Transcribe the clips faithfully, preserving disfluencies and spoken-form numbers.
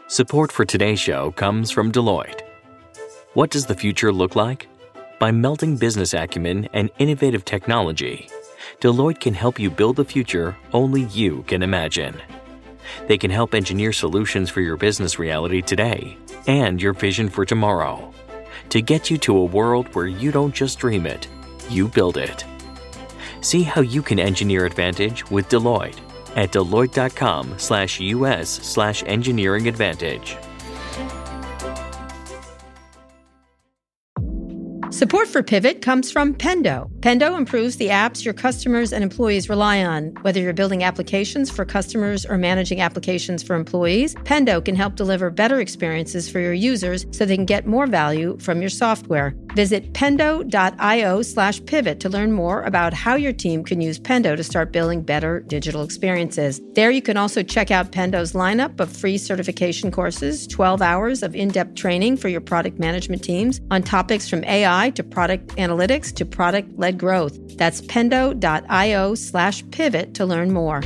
Support for today's show comes from Deloitte. What does the future look like? By melding business acumen and innovative technology, Deloitte can help you build the future only you can imagine. They can help engineer solutions for your business reality today and your vision for tomorrow to get you to a world where you don't just dream it, you build it. See how you can engineer advantage with Deloitte at Deloitte.com slash US slash engineering advantage. Support for Pivot comes from Pendo. Pendo improves the apps your customers and employees rely on. Whether you're building applications for customers or managing applications for employees, Pendo can help deliver better experiences for your users so they can get more value from your software. Visit pendo.io slash pivot to learn more about how your team can use Pendo to start building better digital experiences. There you can also check out Pendo's lineup of free certification courses, twelve hours of in-depth training for your product management teams on topics from A I to product analytics to product-led growth. That's pendo.io slash pivot to learn more.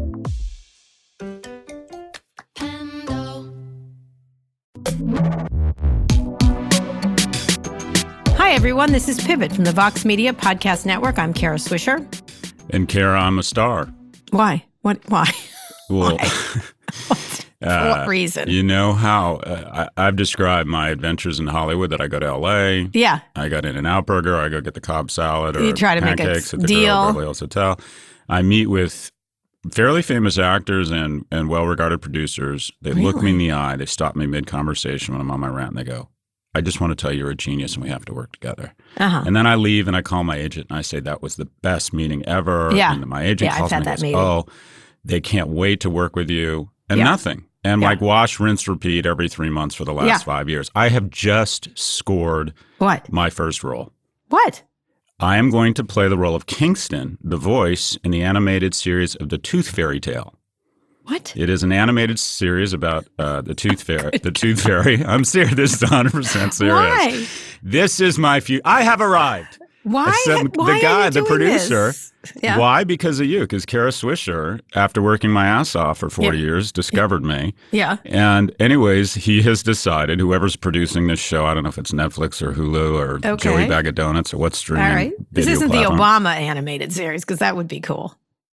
Hi, everyone. This is Pivot from the Vox Media Podcast Network. I'm Kara Swisher. And Kara, I'm a star. Why? What? Why? Well, Why? What? uh, what reason? You know how uh, I, I've described my adventures in Hollywood, that I go to L A. Yeah. I got In-N-Out Burger. I go get the Cobb salad or you try to pancakes make a at the deal. Grill, Beverly Hills Hotel. I meet with fairly famous actors and, and well-regarded producers. They Really? look me in the eye. They stop me mid-conversation when I'm on my rant, and they go, I just want to tell you you're a genius and we have to work together. Uh-huh. And then I leave and I call my agent and I say that was the best meeting ever. Yeah. And my agent Yeah, calls I've me had and that goes, meeting. oh, they can't wait to work with you. And Yeah. nothing. And Yeah. like wash, rinse, repeat every three months for the last Yeah. five years. I have just scored What? my first role. What? I am going to play the role of Kingston, the voice in the animated series of The Tooth Fairy Tale. What? It is an animated series about uh, the Tooth Fairy. The Tooth Fairy. I'm serious. This is one hundred percent serious. Why? This is my future. I have arrived. Why? I said, Why the guy, are you the doing producer. this? Yeah. Why? Because of you. Because Kara Swisher, after working my ass off for forty Yeah. years, discovered me. Yeah. And anyways, he has decided, whoever's producing this show, I don't know if it's Netflix or Hulu or Okay. Joey Bag of Donuts or what streaming All right. This video isn't platform. the Obama animated series, because that would be cool.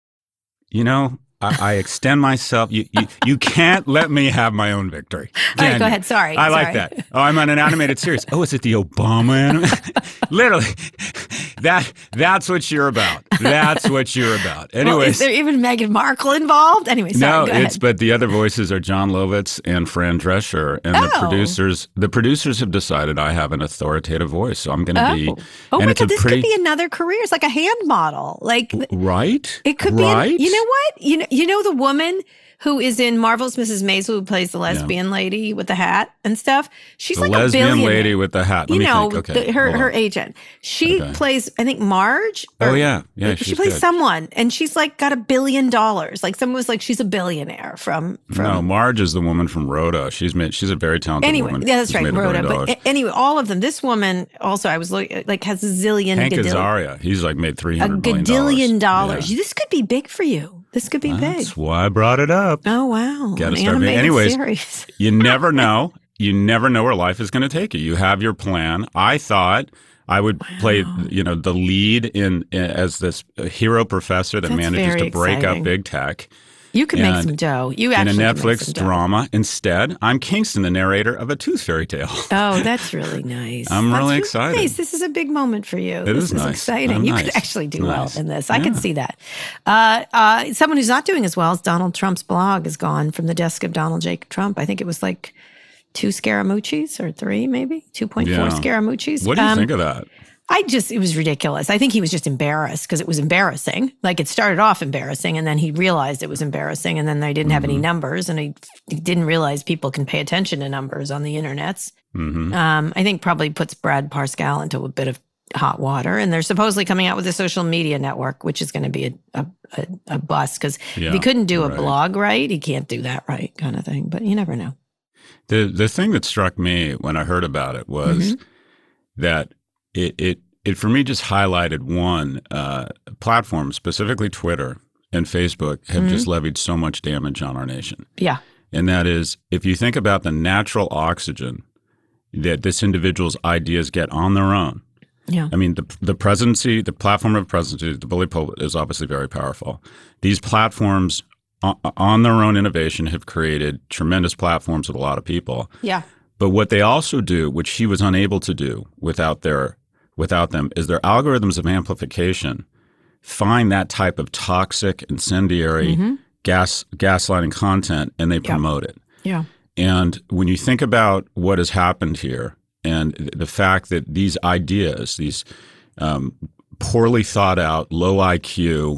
You know, I, I extend myself. You, you you can't let me have my own victory. All right, Can go you? ahead. Sorry. I like Sorry. that. Oh, I'm on an animated series. Oh, is it the Obama anime? Literally, that that's what you're about. That's what you're about. Well, Anyways, is there even Meghan Markle involved? Anyway, sorry. no, go ahead. it's but the other voices are John Lovitz and Fran Drescher, and the Oh. producers. The producers have decided I have an authoritative voice, so I'm going to Oh, be. oh and my it's a God! This pretty, could be another career. It's like a hand model. Like right. it could right? be. An, you know what? You know. You know the woman who is in Marvelous Missus Maisel, who plays the lesbian lady with the hat and stuff. She's the like lesbian a billionaire. lady with the hat. Let you me know, think. Okay, the, her hold her on. agent. She Okay. plays, I think, Marge. Oh or- yeah, yeah. she she's plays good. someone, and she's like got a billion dollars. Like someone was like, she's a billionaire from from. No, Marge is the woman from Rhoda. She's made. She's a very talented Anyway, woman. yeah, that's She's right, made a Rhoda. billion But dollars. a- anyway, all of them. This woman also, I was looking, like, has a zillion, Hank gadillion, Azaria, he's like made three a hundred million gadillion dollars. Yeah. This could be big for you. This could be big. That's why I brought it up. Oh wow! Gotta An start making- animated anyways, series. You never know. You never know where life is going to take you. You have your plan. I thought I would play, you know, the lead in, in as this hero professor that That's manages very to break exciting. up big tech. You could make And some dough. You in a actually could make Netflix some dough. drama. Instead, I'm Kingston, the narrator of a Tooth Fairy Tale. Oh, that's really nice. I'm That's really excited. Nice. This is a big moment for you. It this is is nice. exciting. I'm you nice. could actually do It's well nice. in this. I Yeah. can see that. Uh, uh, someone who's not doing as well as Donald Trump's blog is gone from the desk of Donald J. Trump. I think it was like two Scaramucci's or three, maybe two point four Yeah. Scaramucci's. What do you Um, think of that? I just, it was ridiculous. I think he was just embarrassed because it was embarrassing. Like it started off embarrassing and then he realized it was embarrassing and then they didn't have any numbers and he, he didn't realize people can pay attention to numbers on the internets. Mm-hmm. Um, I think probably puts Brad Parscale into a bit of hot water. And they're supposedly coming out with a social media network, which is going to be a, a, a, a bust because Yeah, if he couldn't do a right. blog right, he can't do that right kind of thing. But you never know. The the thing that struck me when I heard about it was Mm-hmm. that it, it it for me just highlighted one uh, platform, specifically Twitter and Facebook, have Mm-hmm. just levied so much damage on our nation. Yeah. And that is, if you think about the natural oxygen that this individual's ideas get on their own. Yeah. I mean, the the presidency, the platform of presidency, the bully pulpit is obviously very powerful. These platforms on their own innovation have created tremendous platforms with a lot of people. Yeah. But what they also do, which he was unable to do without their without them, is their algorithms of amplification find that type of toxic, incendiary, mm-hmm. gas gaslighting content, and they promote yeah. it. Yeah. And when you think about what has happened here and the fact that these ideas, these um, poorly thought out, low I Q,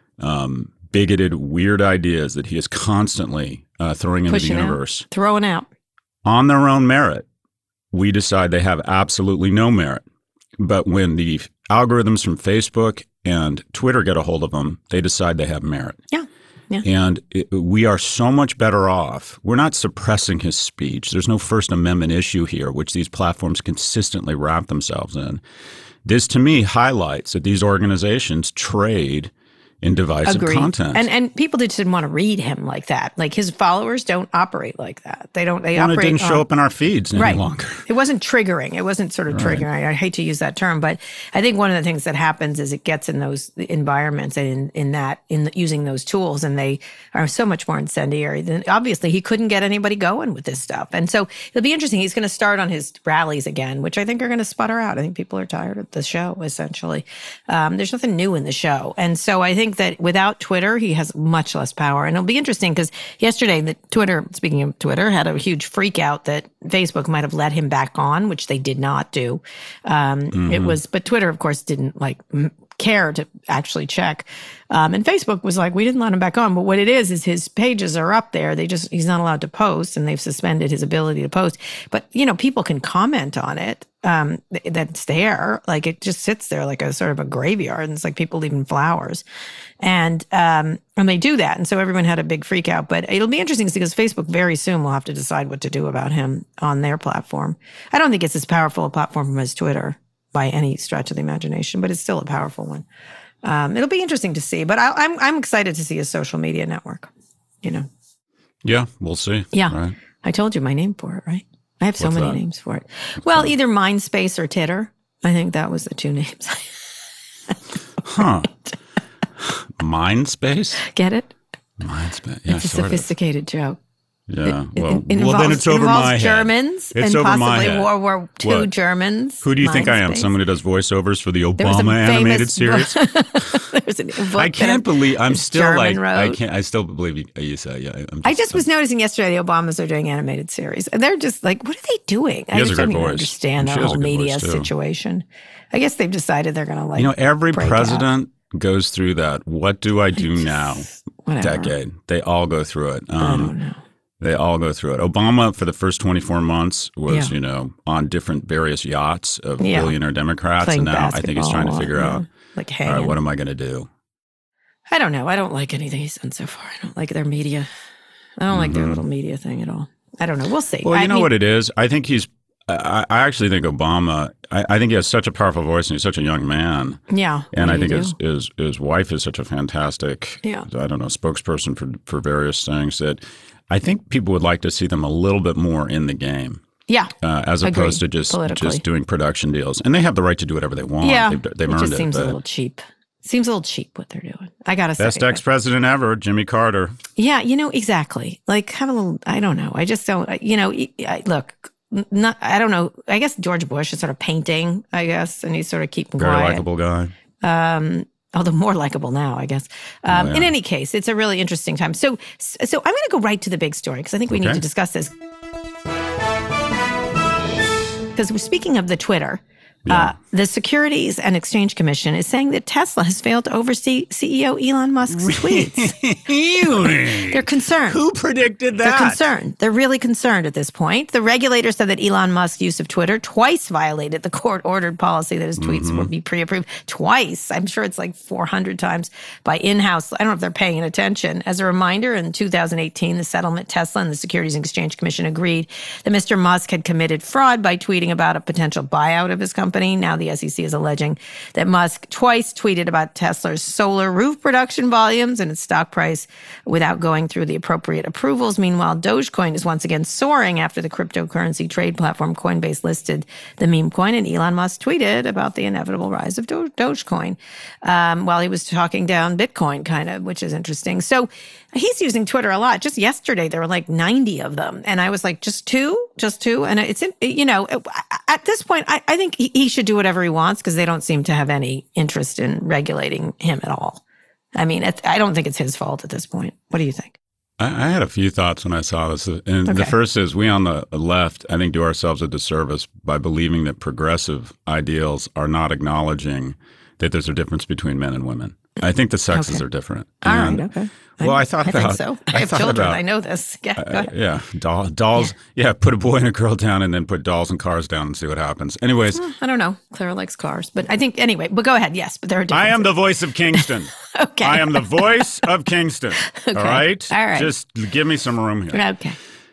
um, bigoted, weird ideas that he is constantly uh, throwing into Pushing the universe. Out. Throwing out. On their own merit, we decide they have absolutely no merit. But when the algorithms from Facebook and Twitter get a hold of them, they decide they have merit. Yeah. Yeah. And it, we are so much better off. We're not suppressing his speech. There's no First Amendment issue here, which these platforms consistently wrap themselves in. This, to me, highlights that these organizations trade in divisive Agreed. content. And and people just didn't want to read him like that. Like his followers don't operate like that. They don't. They well, operate. It didn't on, show up in our feeds any right. longer. It wasn't triggering. It wasn't sort of Right. triggering. I, I hate to use that term, but I think one of the things that happens is it gets in those environments and in, in that in the, using those tools, and they are so much more incendiary. Than obviously he couldn't get anybody going with this stuff, and so it'll be interesting. He's going to start on his rallies again, which I think are going to sputter out. I think people are tired of the show. Essentially, um, there's nothing new in the show, and so I think that without Twitter, he has much less power. And it'll be interesting because yesterday, the Twitter, speaking of Twitter, had a huge freak out that Facebook might have let him back on, which they did not do. Um, Mm-hmm. It was, but Twitter, of course, didn't like m- care to actually check. Um, and Facebook was like, we didn't let him back on. But what it is, is his pages are up there. They just, he's not allowed to post, and they've suspended his ability to post. But, you know, people can comment on it. Um, th- that's there. Like it just sits there like a sort of a graveyard. And it's like people leaving flowers. And, um, and they do that. And so everyone had a big freak out. But it'll be interesting because Facebook very soon will have to decide what to do about him on their platform. I don't think it's as powerful a platform as Twitter by any stretch of the imagination, but it's still a powerful one. Um, it'll be interesting to see. But I, I'm I'm excited to see a social media network, you know. Yeah, we'll see. Yeah. Right. I told you my name for it, right? I have so What's many that? names for it. Well, either Mindspace or Titter. I think that was the two names. Huh. Mindspace? Get it? Mindspace. Yeah, It's a sort of. sophisticated joke. Yeah. It, Well, it, it well then involves- it's over involves my head. Germans It's and over my possibly head. World War Two What? Germans. Who do you think I am? Mindspace. Someone who does voiceovers for the There was a Obama animated famous series? There's an, a book I that can't a- believe I'm a still German like I wrote. can't I still believe you, you say yeah. I'm I just was noticing yesterday the Obamas are doing animated series. And they're just like, what are they doing? I has a just great don't even voice. understand She their has a whole good media voice, too. situation. I guess they've decided they're going to like, You know, every break president goes through that. What do I do now? whatever. Decade. They all go through it. I Um, don't know. They all go through it. Obama, for the first twenty-four months, was, Yeah. you know, on different various yachts of Yeah. billionaire Democrats. Playing And now I think he's trying to basketball, figure yeah. out, Like, all hanging. right, what am I going to do? I don't know. I don't like anything he's done so far. I don't like their media. I don't like their little media thing at all. I don't know. We'll see. Mm-hmm. Well, I you know mean, what it is? I think he's, I, I actually think Obama, I, I think he has such a powerful voice and he's such a young man. Yeah. And yeah, I think you his, do. his his wife is such a fantastic, Yeah. I don't know, spokesperson for, for various things that I think people would like to see them a little bit more in the game. Yeah. Uh, as Agreed. opposed to just Politically. just doing production deals. And they have the right to do whatever they want. Yeah. They've, they've it earned just it. seems a but little cheap. Seems a little cheap what they're doing. I got to say. best ex-president ever, Jimmy Carter. Yeah, you know, exactly. Like, have a little, I don't know. I just don't, you know, I, look, not, I don't know. I guess George Bush is sort of painting, I guess, and he's sort of keeping Very quiet. likable guy. Um, although more likable now, I guess. Um, Oh, yeah. In any case, it's a really interesting time. So, so I'm going to go right to the big story because I think we need Okay. to discuss this. Because we're speaking of the Twitter, uh, the Securities and Exchange Commission is saying that Tesla has failed to oversee C E O Elon Musk's tweets. Really? They're concerned. Who predicted They're that? concerned. They're really concerned at this point. The regulator said that Elon Musk's use of Twitter twice violated the court-ordered policy that his tweets Mm-hmm. would be pre-approved. Twice. I'm sure it's like four hundred times by in-house. I don't know if they're paying attention. As a reminder, in two thousand eighteen, the settlement Tesla and the Securities and Exchange Commission agreed that Mister Musk had committed fraud by tweeting about a potential buyout of his company company. Now the S E C is alleging that Musk twice tweeted about Tesla's solar roof production volumes and its stock price without going through the appropriate approvals. Meanwhile, Dogecoin is once again soaring after the cryptocurrency trade platform Coinbase listed the meme coin, and Elon Musk tweeted about the inevitable rise of Do- Dogecoin um, while he was talking down Bitcoin, kind of, which is interesting. So he's using Twitter a lot. Just yesterday, there were like ninety of them. And I was like, just two? Just two? And it's, you know, at this point, I, I think he should do whatever he wants because they don't seem to have any interest in regulating him at all. I mean, it's, I don't think it's his fault at this point. What do you think? I, I had a few thoughts when I saw this. And okay. The first is we on the left, I think, do ourselves a disservice by believing that progressive ideals are not acknowledging that there's a difference between men and women. I think the sexes okay. are different. All and, right, okay. Well, I thought I about. think so. I, I have thought children. about, I know this. Yeah, go ahead. Uh, yeah, doll, dolls. Yeah. yeah, put a boy and a girl down, and then put dolls and cars down, and see what happens. Anyways, well, I don't know. Clara likes cars, but I think anyway. But go ahead. Yes, but there are differences. I am the voice of Kingston. okay. I am the voice of Kingston. okay. All right. All right. Just give me some room here. Okay.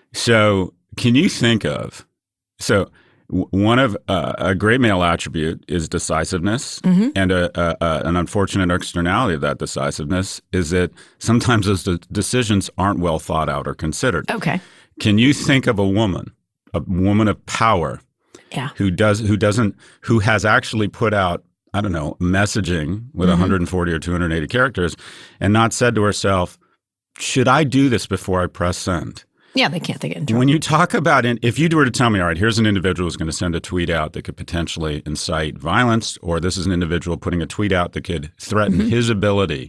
So, can you think of so? One of uh, a great male attribute is decisiveness, mm-hmm. and a, a, a, an unfortunate externality of that decisiveness is that sometimes those de- decisions aren't well thought out or considered. Okay. Can you think of a woman, a woman of power, yeah. who does who doesn't who has actually put out, I don't know, messaging with mm-hmm. one hundred forty or two hundred eighty characters, and not said to herself, "Should I do this before I press send?" Yeah, they can't. They get in trouble. When you talk about it, if you were to tell me, all right, here's an individual who's going to send a tweet out that could potentially incite violence, or this is an individual putting a tweet out that could threaten mm-hmm. his ability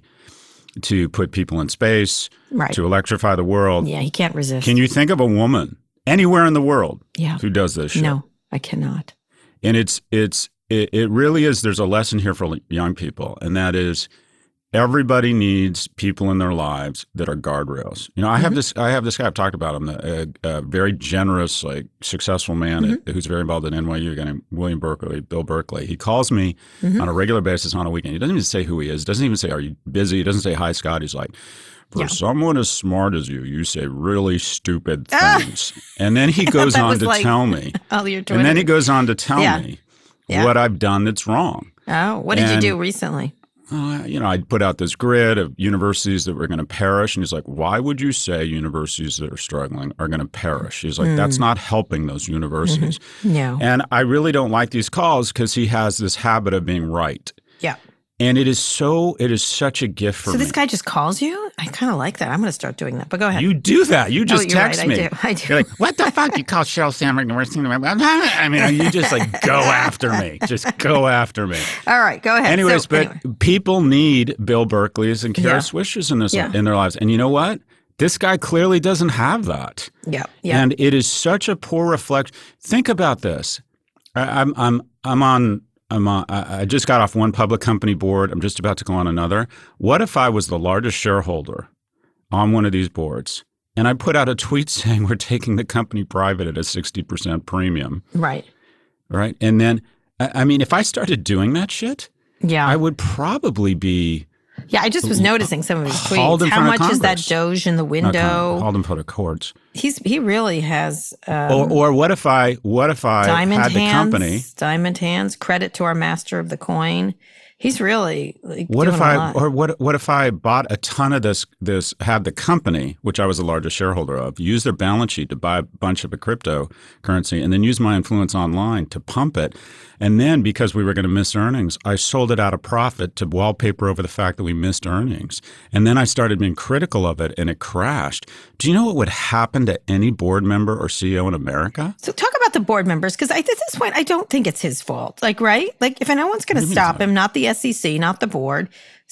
to put people in space, right. to electrify the world. Yeah, he can't resist. Can you think of a woman anywhere in the world yeah. who does this shit? No, I cannot. And it's it's it, it really is. There's a lesson here for young people, and that is, everybody needs people in their lives that are guardrails. You know, I mm-hmm. have this. I have this guy. I've talked about him. A, a very generous, like successful man mm-hmm. at, who's very involved at N Y U. A guy named William Berkeley, Bill Berkeley. He calls me mm-hmm. on a regular basis on a weekend. He doesn't even say who he is. Doesn't even say, "Are you busy?" He doesn't say, "Hi, Scott." He's like, "For yeah. someone as smart as you, you say really stupid things." And then he goes on to like, tell me. Oh, you're and then he goes on to tell yeah. me yeah. what I've done that's wrong. Oh, what did and, you do recently? Uh, you know, I put out this grid of universities that were going to perish. And he's like, why would you say universities that are struggling are going to perish? He's like, mm. that's not helping those universities. Mm-hmm. Yeah. And I really don't like these calls because he has this habit of being right. Yeah. And it is so, it is such a gift for so me. So this guy just calls you? I kind of like that. I'm going to start doing that. But go ahead. You do that. You just oh, you're text right. me. I do. I do. You're like, what the fuck? You call Sheryl Sandberg the worst thing? I mean, you just like go after me. Just go after me. All right. Go ahead. Anyways, so, but anyway. people need Bill Berkeley's and Kara yeah. Swisher's in, this, yeah. in their lives. And you know what? This guy clearly doesn't have that. Yeah. yeah. And it is such a poor reflection. Think about this. I, I'm, I'm, I'm on... I'm on, I just got off one public company board. I'm just about to go on another. What if I was the largest shareholder on one of these boards and I put out a tweet saying we're taking the company private at a sixty percent premium? Right. Right. And then, I mean, if I started doing that shit, yeah, I would probably be. Yeah, I just was noticing some of his tweets. How much is that Doge in the window? Hauled in front of courts. He's he really has. Um, or, or what if I what if I diamond had hands, the company? Diamond hands. Credit to our master of the coin. He's really like, what doing if a I lot. or what what if I bought a ton of this this had the company, which I was the largest shareholder of, use their balance sheet to buy a bunch of a cryptocurrency and then use my influence online to pump it. And then because we were going to miss earnings, I sold it out of profit to wallpaper over the fact that we missed earnings. And then I started being critical of it and it crashed. Do you know what would happen to any board member or C E O in America? So talk about the board members, because at this point, I don't think it's his fault. Like, right? Like if no one's going to stop him, not the S E C, not the board,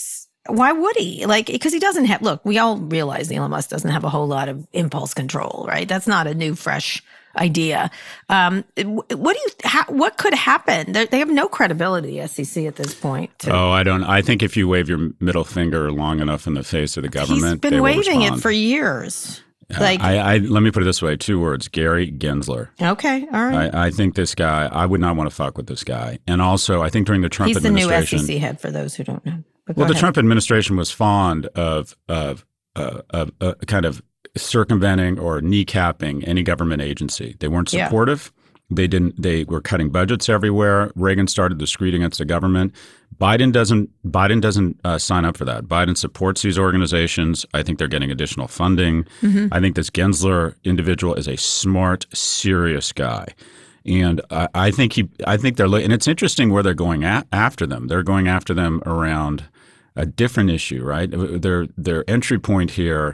why would he? Like, because he doesn't have, look, we all realize Elon Musk doesn't have a whole lot of impulse control, right? That's not a new, fresh idea. Um, what do you, how, what could happen? They're, they have no credibility, the S E C at this point. To, oh, I don't, I think if you wave your middle finger long enough in the face of the government, he's been they waving will it respond. for years. Uh, like, I, I, let me put it this way, two words, Gary Gensler. Okay, all right. I, I think this guy, I would not want to fuck with this guy. And also, I think during the Trump he's administration. He's the new S E C head, for those who don't know. Well, the ahead. Trump administration was fond of, of, uh, of uh, kind of circumventing or kneecapping any government agency. They weren't supportive. Yeah. They didn't. They were cutting budgets everywhere. Reagan started the screed against the government. Biden doesn't. Biden doesn't uh, sign up for that. Biden supports these organizations. I think they're getting additional funding. Mm-hmm. I think this Gensler individual is a smart, serious guy, and I, I think he. I think they're. And it's interesting where they're going at, after them. They're going after them around a different issue, right? Their their entry point here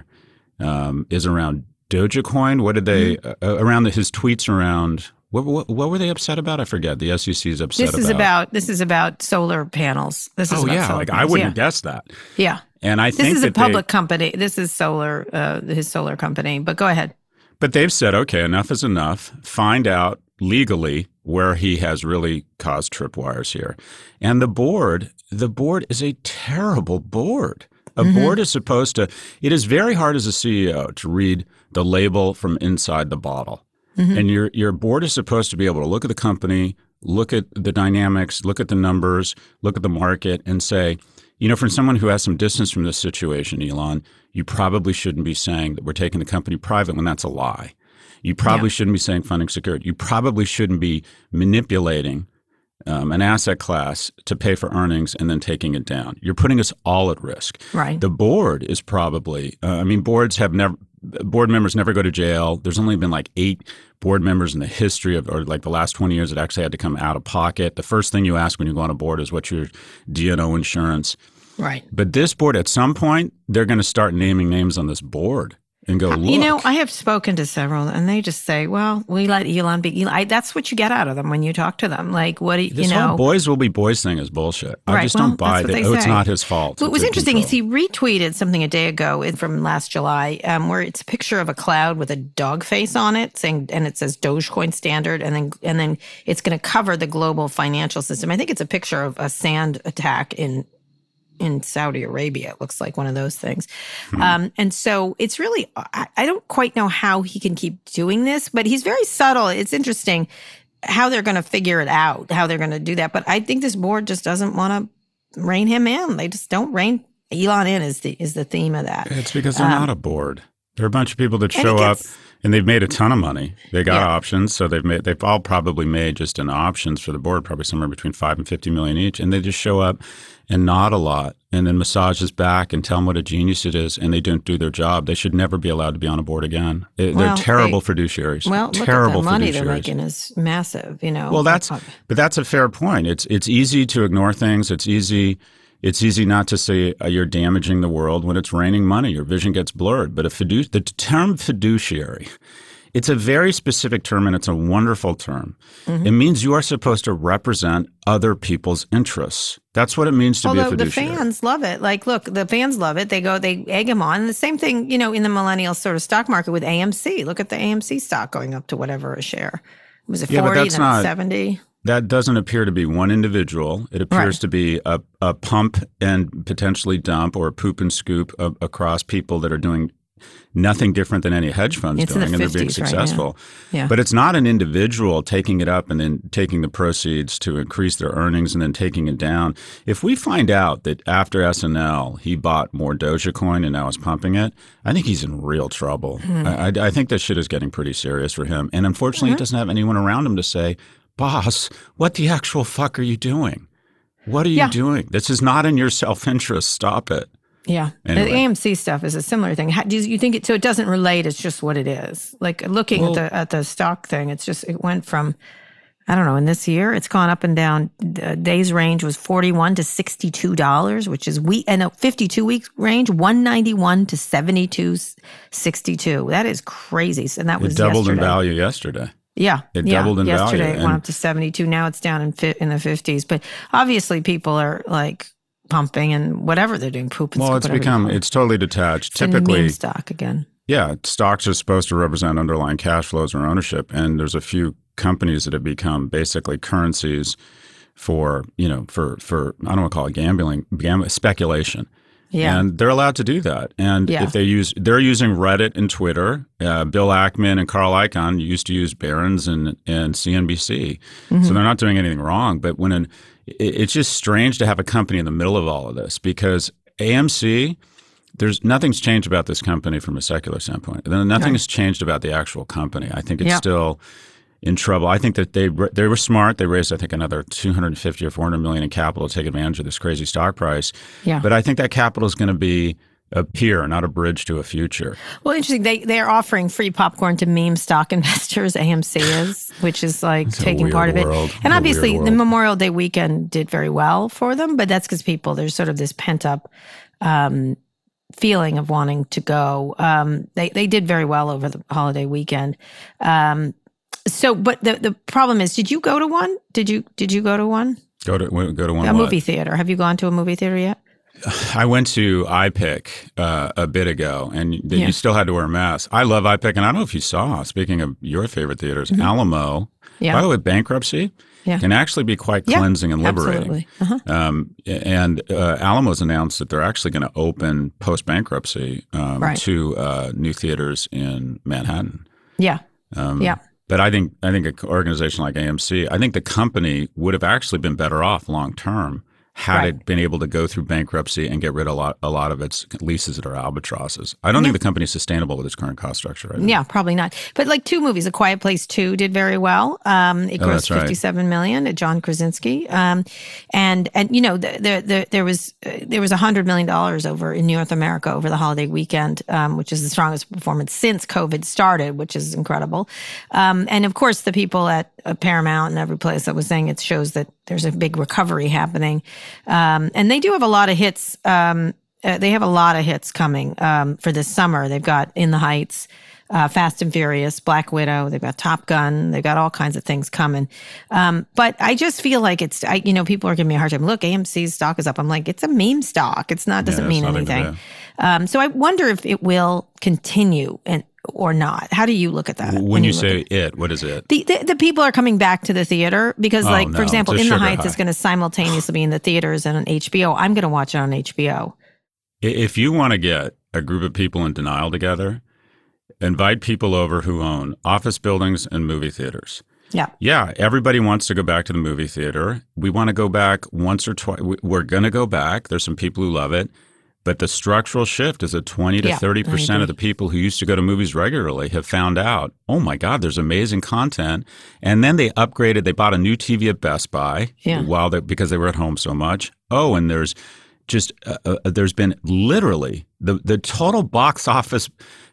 um, is around Dogecoin. What did they mm-hmm. uh, around the, his tweets around? What, what what were they upset about? I forget. The S E C is upset this is about. about this is about solar panels. This is oh about yeah, solar like panels. I wouldn't yeah. guess that. Yeah, and I this think is that a public they, company. This is solar, uh, his solar company. But go ahead. But they've said, okay, enough is enough. Find out legally where he has really caused tripwires here, and the board. The board is a terrible board. A mm-hmm. board is supposed to. It is very hard as a C E O to read the label from inside the bottle. Mm-hmm. And your your board is supposed to be able to look at the company, look at the dynamics, look at the numbers, look at the market, and say, you know, for someone who has some distance from this situation, Elon, you probably shouldn't be saying that we're taking the company private when that's a lie. You probably yeah. shouldn't be saying funding secured. You probably shouldn't be manipulating um, an asset class to pay for earnings and then taking it down. You're putting us all at risk. Right. The board is probably, uh, I mean, boards have never, board members never go to jail. There's only been like eight board members in the history of, or like the last twenty years that actually had to come out of pocket. The first thing you ask when you go on a board is what's your D and O insurance. Right. But this board, at some point, they're going to start naming names on this board and go, look. You know, I have spoken to several, and they just say, well, we let Elon be Elon. I, that's what you get out of them when you talk to them. Like, what do you, this you know? whole boys will be boys thing is bullshit. I right. just well, don't buy that. Oh, it's not his fault. What was interesting control. is he retweeted something a day ago from last July um, where it's a picture of a cloud with a dog face on it, saying, and it says Dogecoin standard, and then and then it's going to cover the global financial system. I think it's a picture of a sand attack in in Saudi Arabia. It looks like one of those things. Hmm. Um, and so it's really, I, I don't quite know how he can keep doing this, but he's very subtle. It's interesting how they're going to figure it out, how they're going to do that. But I think this board just doesn't want to rein him in. They just don't rein Elon in is the, is the theme of that. It's because they're um, not a board. They're a bunch of people that show gets, up and they've made a ton of money. They got yeah. options. So they've made, they've all probably made just in options for the board, probably somewhere between five and fifty million each. And they just show up and nod a lot and then massage his back and tell him what a genius it is. And they don't do their job. They should never be allowed to be on a board again. They, well, they're terrible they, fiduciaries. Well, terrible look at the money fiduciaries. they're making is massive, you know. Well, that's, but that's a fair point. It's, it's easy to ignore things. It's easy. It's easy not to say uh, you're damaging the world when it's raining money. Your vision gets blurred. But a fidu- the term fiduciary, it's a very specific term and it's a wonderful term. Mm-hmm. It means you are supposed to represent other people's interests. That's what it means to Although be a fiduciary. The fans love it. Like, look, the fans love it. They go, they egg him on. And the same thing, you know, in the millennial sort of stock market with A M C. Look at the A M C stock going up to whatever a share. Was it yeah, forty, then then seventy? That doesn't appear to be one individual. It appears right. to be a, a pump and potentially dump or a poop and scoop of, across people that are doing nothing different than any hedge fund's it's doing, the and they're being successful. Right yeah. But it's not an individual taking it up and then taking the proceeds to increase their earnings and then taking it down. If we find out that after S N L he bought more Dogecoin and now is pumping it, I think he's in real trouble. Mm-hmm. I, I, I think this shit is getting pretty serious for him. And unfortunately, mm-hmm. he doesn't have anyone around him to say, boss, what the actual fuck are you doing? What are you yeah. doing? This is not in your self-interest. Stop it. Yeah. Anyway. The A M C stuff is a similar thing. How, do you think it, so it doesn't relate, it's just what it is. Like looking well, at the at the stock thing, it's just, it went from, I don't know, in this year, it's gone up and down. The day's range was forty-one to sixty-two dollars, which is week, and a fifty-two week range, one ninety-one to seventy-two sixty-two. That is crazy. And that was it doubled yesterday. in value yesterday. Yeah, it yeah. doubled in yesterday value. Yesterday it went up to seventy-two. Now it's down in fi- in the fifties. But obviously people are like pumping and whatever they're doing, poop and well, scoop, it's become, it's totally detached. It's Typically, a meme stock again. Yeah, stocks are supposed to represent underlying cash flows or ownership. And there's a few companies that have become basically currencies for, you know, for, for I don't want to call it gambling, gambling speculation. Yeah. And they're allowed to do that. And yeah. if they use, they're using Reddit and Twitter. Uh, Bill Ackman and Carl Icahn used to use Barron's and, and C N B C. Mm-hmm. So they're not doing anything wrong. But when an, it, it's just strange to have a company in the middle of all of this because A M C, there's nothing's changed about this company from a secular standpoint. Nothing right. has changed about the actual company. I think it's yeah. still, in trouble. I think that they they were smart. They raised, I think, another two hundred fifty or four hundred million in capital to take advantage of this crazy stock price. Yeah. But I think that capital is going to be a pier, not a bridge to a future. Well, interesting. They they're offering free popcorn to meme stock investors. A M C is, which is like It's a taking weird part of it. world. And A obviously, weird the world. Memorial Day weekend did very well for them. But that's because people there's sort of this pent up um, feeling of wanting to go. Um, they they did very well over the holiday weekend. Um, so, but the the problem is, did you go to one? Did you did you go to one? Go to go to one A what? movie theater. Have you gone to a movie theater yet? I went to I P I C uh, a bit ago, and th- Yeah. you still had to wear a mask. I love I P I C, and I don't know if you saw, speaking of your favorite theaters, Mm-hmm. Alamo, Yeah. by the way, bankruptcy Yeah. can actually be quite Yeah, cleansing and liberating. Absolutely. Uh-huh. Um, and uh, Alamo's announced that they're actually going to open post-bankruptcy um, Right. two uh, new theaters in Manhattan. Yeah. Um, Yeah. But I think I think an organization like A M C, I think the company would have actually been better off long term had Right. it been able to go through bankruptcy and get rid of a lot, a lot of its leases that are albatrosses. I don't think the company's sustainable with its current cost structure right now. Yeah, probably not. But like two movies, A Quiet Place two did very well. Um, it Oh, grossed that's right. fifty-seven million at John Krasinski, um, and and you know the, the, the, there was uh, there was a hundred million dollars over in North America over the holiday weekend, um, which is the strongest performance since COVID started, which is incredible. Um, and of course, the people at uh, Paramount and every place that was saying it shows that there's a big recovery happening, um, and they do have a lot of hits. Um, uh, they have a lot of hits coming um, for this summer. They've got In the Heights. Uh, Fast and Furious, Black Widow, they've got Top Gun, they've got all kinds of things coming. Um, but I just feel like it's, I, you know, people are giving me a hard time. Look, A M C's stock is up. I'm like, it's a meme stock. It's not, doesn't Yeah, mean it's nothing to anything. do. Um, so I wonder if it will continue and or not. How do you look at that? When you look say at- it, what is it? the, the the people are coming back to the theater because, Oh, like, no, for example, it's a In the sugar Heights high. is going to simultaneously be in the theaters and on H B O. I'm going to watch it on H B O. I- If you want to get a group of people in denial together, invite people over who own office buildings and movie theaters. Yeah. Yeah, everybody wants to go back to the movie theater. We want to go back once or twice. We're going to go back. There's some people who love it. But the structural shift is that twenty to Yeah, thirty I percent of agree. the people who used to go to movies regularly have found out, oh my God, there's amazing content. And then they upgraded. They bought a new T V at Best Buy Yeah. while they, because they were at home so much. Oh, and there's just, uh, uh, there's been literally the, the total box office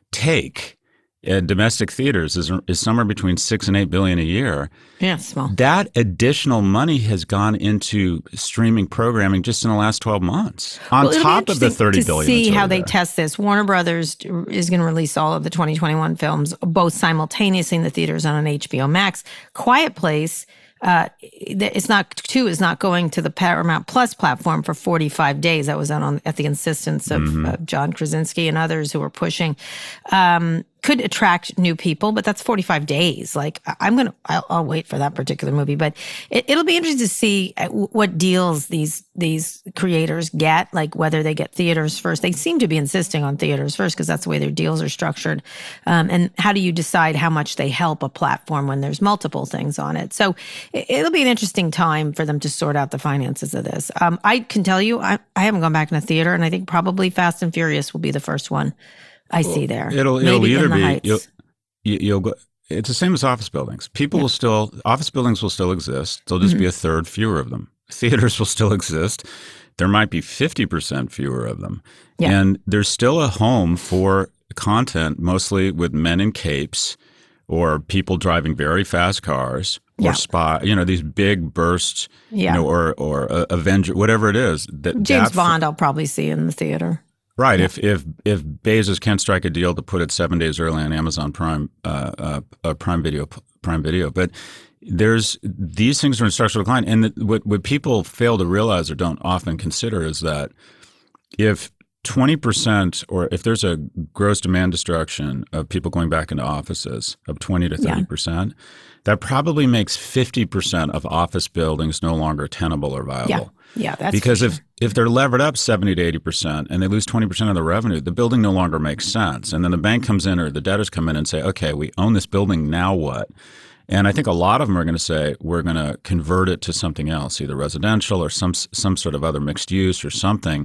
take at domestic theaters is, is somewhere between six and eight billion a year. Yeah, small. That additional money has gone into streaming programming just in the last twelve months, on Well, it'll be top of the interesting thirty to billion. see that's how already they there. test this. Warner Brothers is going to release all of the twenty twenty-one films, both simultaneously in the theaters and on H B O Max. Quiet Place, uh, it's not two is not going to the Paramount Plus platform for forty-five days. That was on at the insistence of Mm-hmm. uh, John Krasinski and others who were pushing. Um, could attract new people, but that's forty-five days. Like I- I'm going to, I'll, I'll wait for that particular movie, but it, it'll be interesting to see uh, what deals these, these creators get, like whether they get theaters first. They seem to be insisting on theaters first because that's the way their deals are structured. Um, and how do you decide how much they help a platform when there's multiple things on it? So it, it'll be an interesting time for them to sort out the finances of this. Um, I can tell you, I, I haven't gone back in a theater, and I think probably Fast and Furious will be the first one I see there. It'll Maybe it'll In either the be Heights. you'll, you- you'll go. It's the same as office buildings. People will still office buildings will still exist. There'll just Mm-hmm. be a third fewer of them. Theaters will still exist. There might be fifty percent fewer of them, Yeah. and there's still a home for content, mostly with men in capes or people driving very fast cars or Yeah. spy. You know, these big bursts. Yeah. You know, or or uh, Avenger, whatever it is. That James that- Bond, I'll probably see in the theater. Right. If if if Bezos can't strike a deal to put it seven days early on Amazon Prime uh, uh, uh, Prime Video Prime Video, but there's these things are in structural decline, and the, what what people fail to realize or don't often consider is that if twenty percent or if there's a gross demand destruction of people going back into offices of twenty to thirty percent, that probably makes fifty percent of office buildings no longer tenable or viable. Yeah. Yeah, that's Because for if, sure. if they're levered up seventy to eighty percent and they lose twenty percent of the revenue, the building no longer makes sense. And then the bank comes in or the debtors come in and say, okay, we own this building, now what? And I think a lot of them are going to say, we're going to convert it to something else, either residential or some some sort of other mixed use or something.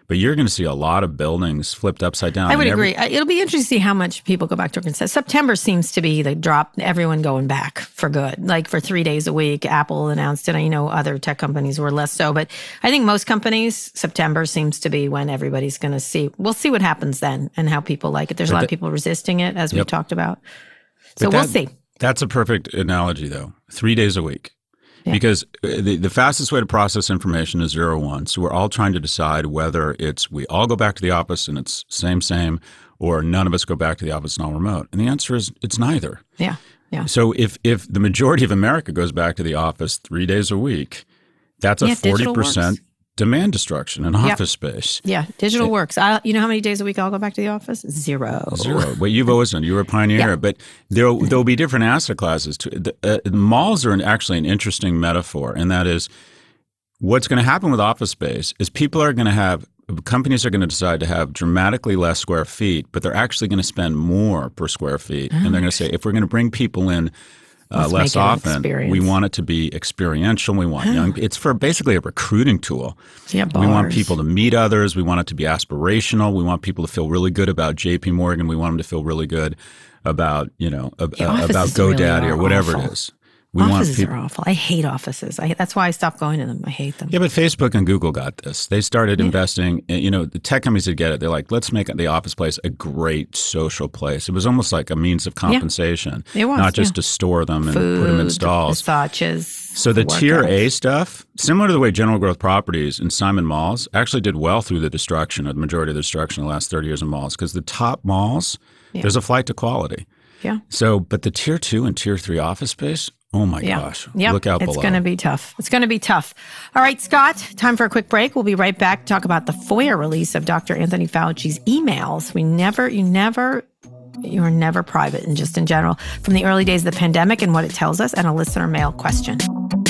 but you're going to see a lot of buildings flipped upside down. I would every- agree. It'll be interesting to see how much people go back to work. And September seems to be the drop, everyone going back for good. Like for three days a week, Apple announced it. I know other tech companies were less so, but I think most companies, September seems to be when everybody's going to see. We'll see what happens then and how people like it. There's But a lot that- of people resisting it, as Yep. we've talked about. So But we'll that- see. That's a perfect analogy, though. Three days a week. Yeah. Because the, the fastest way to process information is zero one. So we're all trying to decide whether it's we all go back to the office and it's same, same, or none of us go back to the office and all remote. And the answer is it's neither. Yeah. Yeah. So if if the majority of America goes back to the office three days a week, that's a Yeah, digital forty percent works. demand destruction in Yep. office space. Yeah. Digital works. I, you know how many days a week I'll go back to the office? Zero. Zero. Well, you've always done. You were a pioneer, Yeah. but there there'll be different asset classes. Too. The, uh, malls are an, actually an interesting metaphor, and that is what's going to happen with office space is people are going to have companies are going to decide to have dramatically less square feet, but they're actually going to spend more per square feet, and they're going to say if we're going to bring people in. Uh, Let's less make it an often, experience. we want it to be experiential. We want young. It's for basically a recruiting tool. Yeah, We want bars. people to meet others. We want it to be aspirational. We want people to feel really good about J P Morgan. We want them to feel really good about you know ab- Yeah, uh, offices about really GoDaddy are or whatever awful. it is. We offices want people. are awful. I hate offices. I, that's why I stopped going to them. I hate them. Yeah, but Facebook and Google got this. They started investing. You know, the tech companies that get it, they're like, let's make the office place a great social place. It was almost like a means of compensation, It was, not just yeah. to store them and Food, put them in stalls. massages. So the tier workouts. A stuff, similar to the way General Growth Properties and Simon Malls actually did well through the destruction, or the majority of the destruction in the last thirty years of malls, because the top malls, Yeah. there's a flight to quality. Yeah. So, but the tier two and tier three office space, oh my Yeah. gosh, Yep. look out It's below. going to be tough. It's going to be tough. All right, Scott, time for a quick break. We'll be right back to talk about the FOIA release of Doctor Anthony Fauci's emails. We never, you never, you are never private, and just in general, from the early days of the pandemic and what it tells us, and a listener mail question.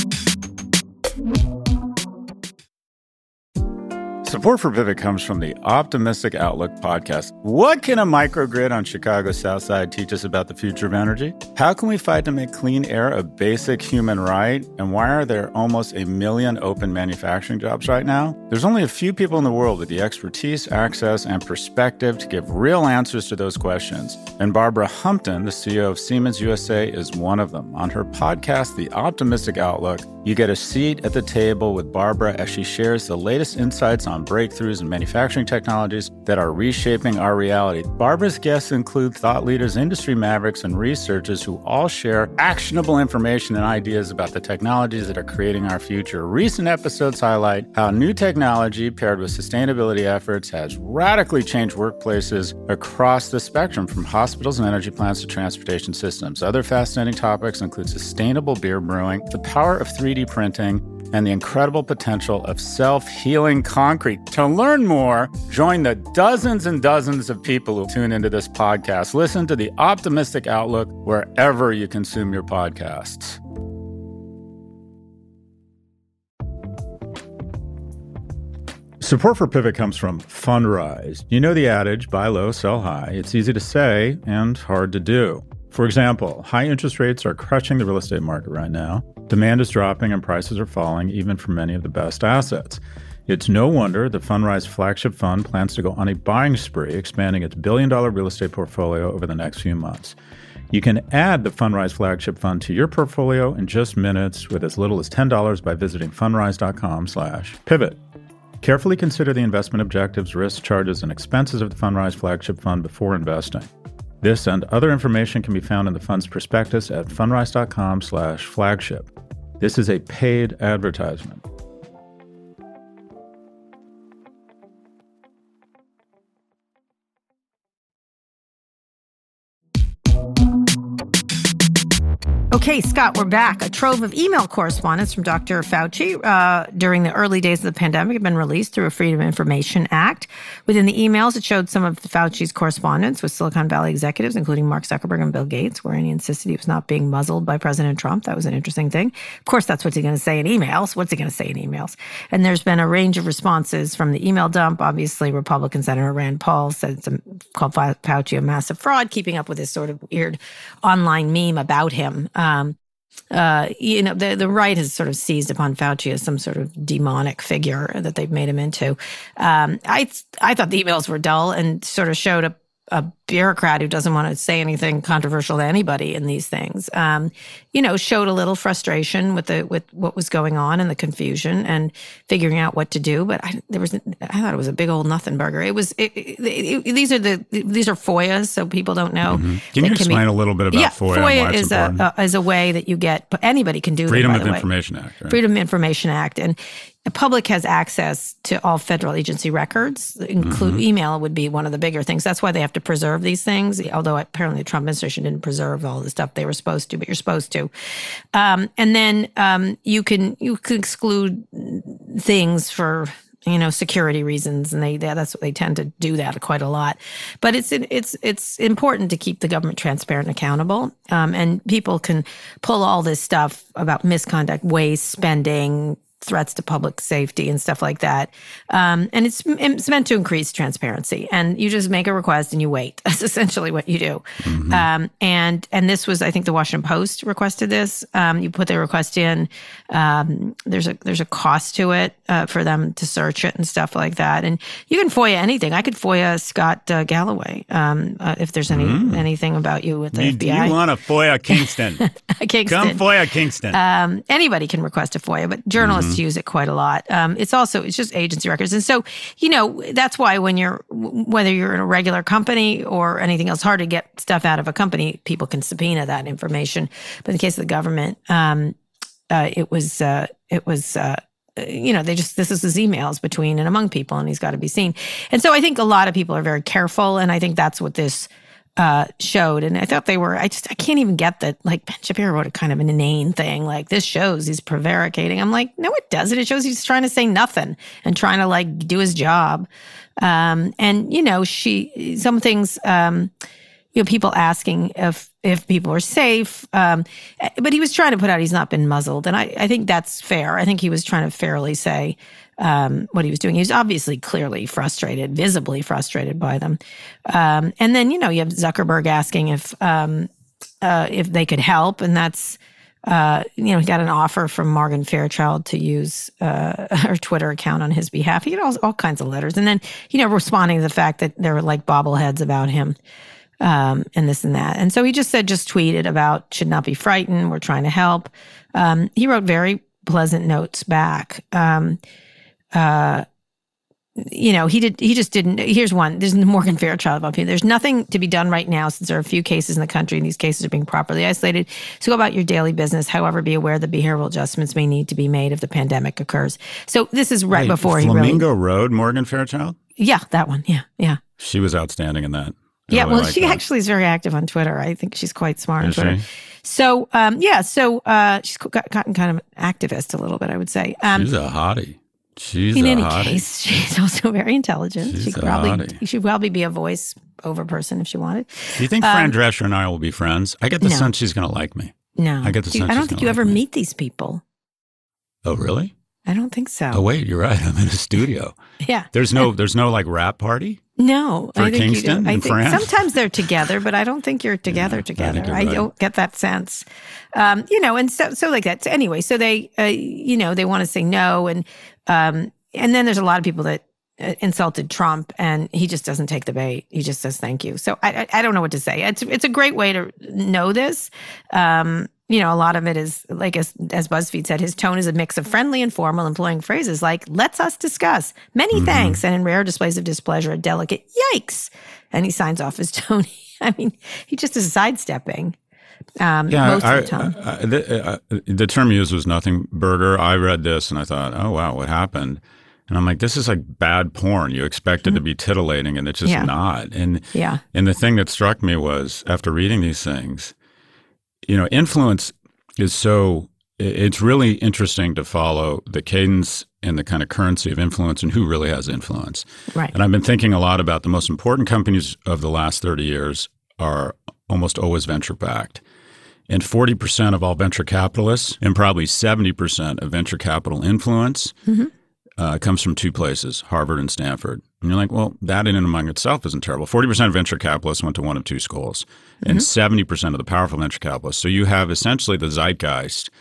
Support for Pivot comes from the Optimistic Outlook podcast. What can a microgrid on Chicago's South Side teach us about the future of energy? How can we fight to make clean air a basic human right? And why are there almost a million open manufacturing jobs right now? There's only a few people in the world with the expertise, access, and perspective to give real answers to those questions. And Barbara Humpton, the C E O of Siemens U S A, is one of them. On her podcast, The Optimistic Outlook, you get a seat at the table with Barbara as she shares the latest insights on breakthroughs in manufacturing technologies that are reshaping our reality. Barbara's guests include thought leaders, industry mavericks, and researchers who all share actionable information and ideas about the technologies that are creating our future. Recent episodes highlight how new technology paired with sustainability efforts has radically changed workplaces across the spectrum, from hospitals and energy plants to transportation systems. Other fascinating topics include sustainable beer brewing, the power of three D printing, and the incredible potential of self-healing concrete. To learn more, join the dozens and dozens of people who tune into this podcast. Listen to The Optimistic Outlook wherever you consume your podcasts. Support for Pivot comes from Fundrise. You know the adage, buy low, sell high. It's easy to say and hard to do. For example, high interest rates are crushing the real estate market right now. Demand is dropping and prices are falling, even for many of the best assets. It's no wonder the Fundrise flagship fund plans to go on a buying spree, expanding its billion-dollar real estate portfolio over the next few months. You can add the Fundrise flagship fund to your portfolio in just minutes with as little as ten dollars by visiting fundrise.com slash pivot. Carefully consider the investment objectives, risks, charges, and expenses of the Fundrise flagship fund before investing. This and other information can be found in the fund's prospectus at fundrise.com slash flagship. This is a paid advertisement. Okay, Scott, we're back. A trove of email correspondence from Doctor Fauci uh, during the early days of the pandemic had been released through a Freedom of Information Act. Within the emails, it showed some of Fauci's correspondence with Silicon Valley executives, including Mark Zuckerberg and Bill Gates, wherein he insisted he was not being muzzled by President Trump. That was an interesting thing. Of course, that's what he's going to say in emails. What's he going to say in emails? And there's been a range of responses from the email dump. Obviously, Republican Senator Rand Paul said some, called Fauci a massive fraud, keeping up with this sort of weird online meme about him. Um, uh, you know, the, the right has sort of seized upon Fauci as some sort of demonic figure that they've made him into. Um, I I thought the emails were dull and sort of showed a, a bureaucrat who doesn't want to say anything controversial to anybody in these things. Um, you know, showed a little frustration with the with what was going on and the confusion and figuring out what to do. But I, there was, I thought it was a big old nothing burger. It was. It, it, it, these are the these are F O I As, so people don't know. Mm-hmm. Can you explain be, a little bit about yeah, F O I A? F O I A and why it's is a, a is a way that you get. Anybody can do it. Freedom by of the Information way. Act. Right? Freedom of Information Act, and the public has access to all federal agency records. Include mm-hmm. email would be one of the bigger things. That's why they have to preserve these things. Although apparently the Trump administration didn't preserve all the stuff they were supposed to, but you're supposed to. Um, and then um, you can you can exclude things for you know security reasons, and they that's what they tend to do that quite a lot. But it's it's it's important to keep the government transparent and accountable, um, and people can pull all this stuff about misconduct, waste, spending, threats to public safety and stuff like that. Um, and it's, it's meant to increase transparency. And you just make a request and you wait. That's essentially what you do. Mm-hmm. Um, and and this was, I think, the Washington Post requested this. Um, you put their request in. Um, there's a there's a cost to it uh, for them to search it and stuff like that. And you can F O I A anything. I could F O I A Scott uh, Galloway um, uh, if there's any mm. anything about you with the you, F B I. You want to F O I A Kingston. Kingston. Come F O I A Kingston. Um, anybody can request a F O I A, but journalists mm-hmm. use it quite a lot. Um, it's also, it's just agency records. And so, you know, that's why when you're, whether you're in a regular company or anything else, hard to get stuff out of a company, people can subpoena that information. But in the case of the government, um, uh, it was, uh, it was, uh, you know, they just, this is his emails between and among people, and he's got to be seen. And so I think a lot of people are very careful. And I think that's what this Uh, showed. And I thought they were, I just, I can't even get that, like, Ben Shapiro wrote a kind of an inane thing, like, this shows he's prevaricating. I'm like, no, it doesn't. It shows he's trying to say nothing and trying to, like, do his job. Um, and, you know, she, some things, um, you know, people asking if, if people are safe. Um, but he was trying to put out, he's not been muzzled. And I, I think that's fair. I think he was trying to fairly say, Um, what he was doing. He was obviously clearly frustrated, visibly frustrated by them. Um, and then, you know, you have Zuckerberg asking if um, uh, if they could help. And that's, uh, you know, he got an offer from Morgan Fairchild to use uh, her Twitter account on his behalf. He had all, all kinds of letters. And then, you know, responding to the fact that there were like bobbleheads about him um, and this and that. And so he just said, just tweeted about, should not be frightened. We're trying to help. Um, he wrote very pleasant notes back. Um Uh, you know, he did. He just didn't. Here's one. There's Morgan Fairchild up here. There's nothing to be done right now since there are a few cases in the country and these cases are being properly isolated. So go about your daily business. However, be aware that behavioral adjustments may need to be made if the pandemic occurs. So this is right Wait, before Flamingo he really. Road, Morgan Fairchild? Yeah, that one. Yeah, yeah. She was outstanding in that. I yeah, really well, like she that. actually is very active on Twitter. I think she's quite smart Is on Twitter. she? So, um, yeah, so uh, she's got, gotten kind of an activist a little bit, I would say. Um, she's a hottie. She's in a any hottie. case, she's also very intelligent. She's she could a probably hottie. she could probably be a voice over person if she wanted. Do you think Um, Fran Drescher and I will be friends? I get the no. sense she's going to like me. No, I get the Do you- sense I don't she's think gonna you ever like me. meet these people. Oh, really? I don't think so. Oh, wait, you're right. I'm in a studio. Yeah. There's no, there's no like rap party. No, For I think Kingston you do. I and think France? sometimes they're together, but I don't think you're together Yeah, I together. think you're I, right. don't get that sense. Um, you know, and so so like that. So anyway, so they, uh, you know, they want to say no, and um, and then there's a lot of people that uh, insulted Trump, and he just doesn't take the bait. He just says thank you. So I I, I don't know what to say. It's it's a great way to know this. Um, You know, a lot of it is, like as, as BuzzFeed said, his tone is a mix of friendly and formal, employing phrases like, let's us discuss, many mm-hmm. thanks, and in rare displays of displeasure, a delicate yikes. And he signs off his tone. I mean, he just is sidestepping um, yeah, most I, of the time. I, I, the, uh, the term used was nothing burger. I read this and I thought, oh, wow, what happened? And I'm like, this is like bad porn. You expect it mm-hmm. to be titillating, and it's just yeah. not. And, yeah. and the thing that struck me was, after reading these things, you know, influence is so, it's really interesting to follow the cadence and the kind of currency of influence and who really has influence. Right. And I've been thinking a lot about the most important companies of the last thirty years are almost always venture-backed. And forty percent of all venture capitalists and probably seventy percent of venture capital influence mm-hmm. uh, comes from two places, Harvard and Stanford. And you're like, well, that in and among itself isn't terrible. forty percent of venture capitalists went to one of two schools, and mm-hmm. seventy percent of the powerful venture capitalists. So you have essentially the zeitgeist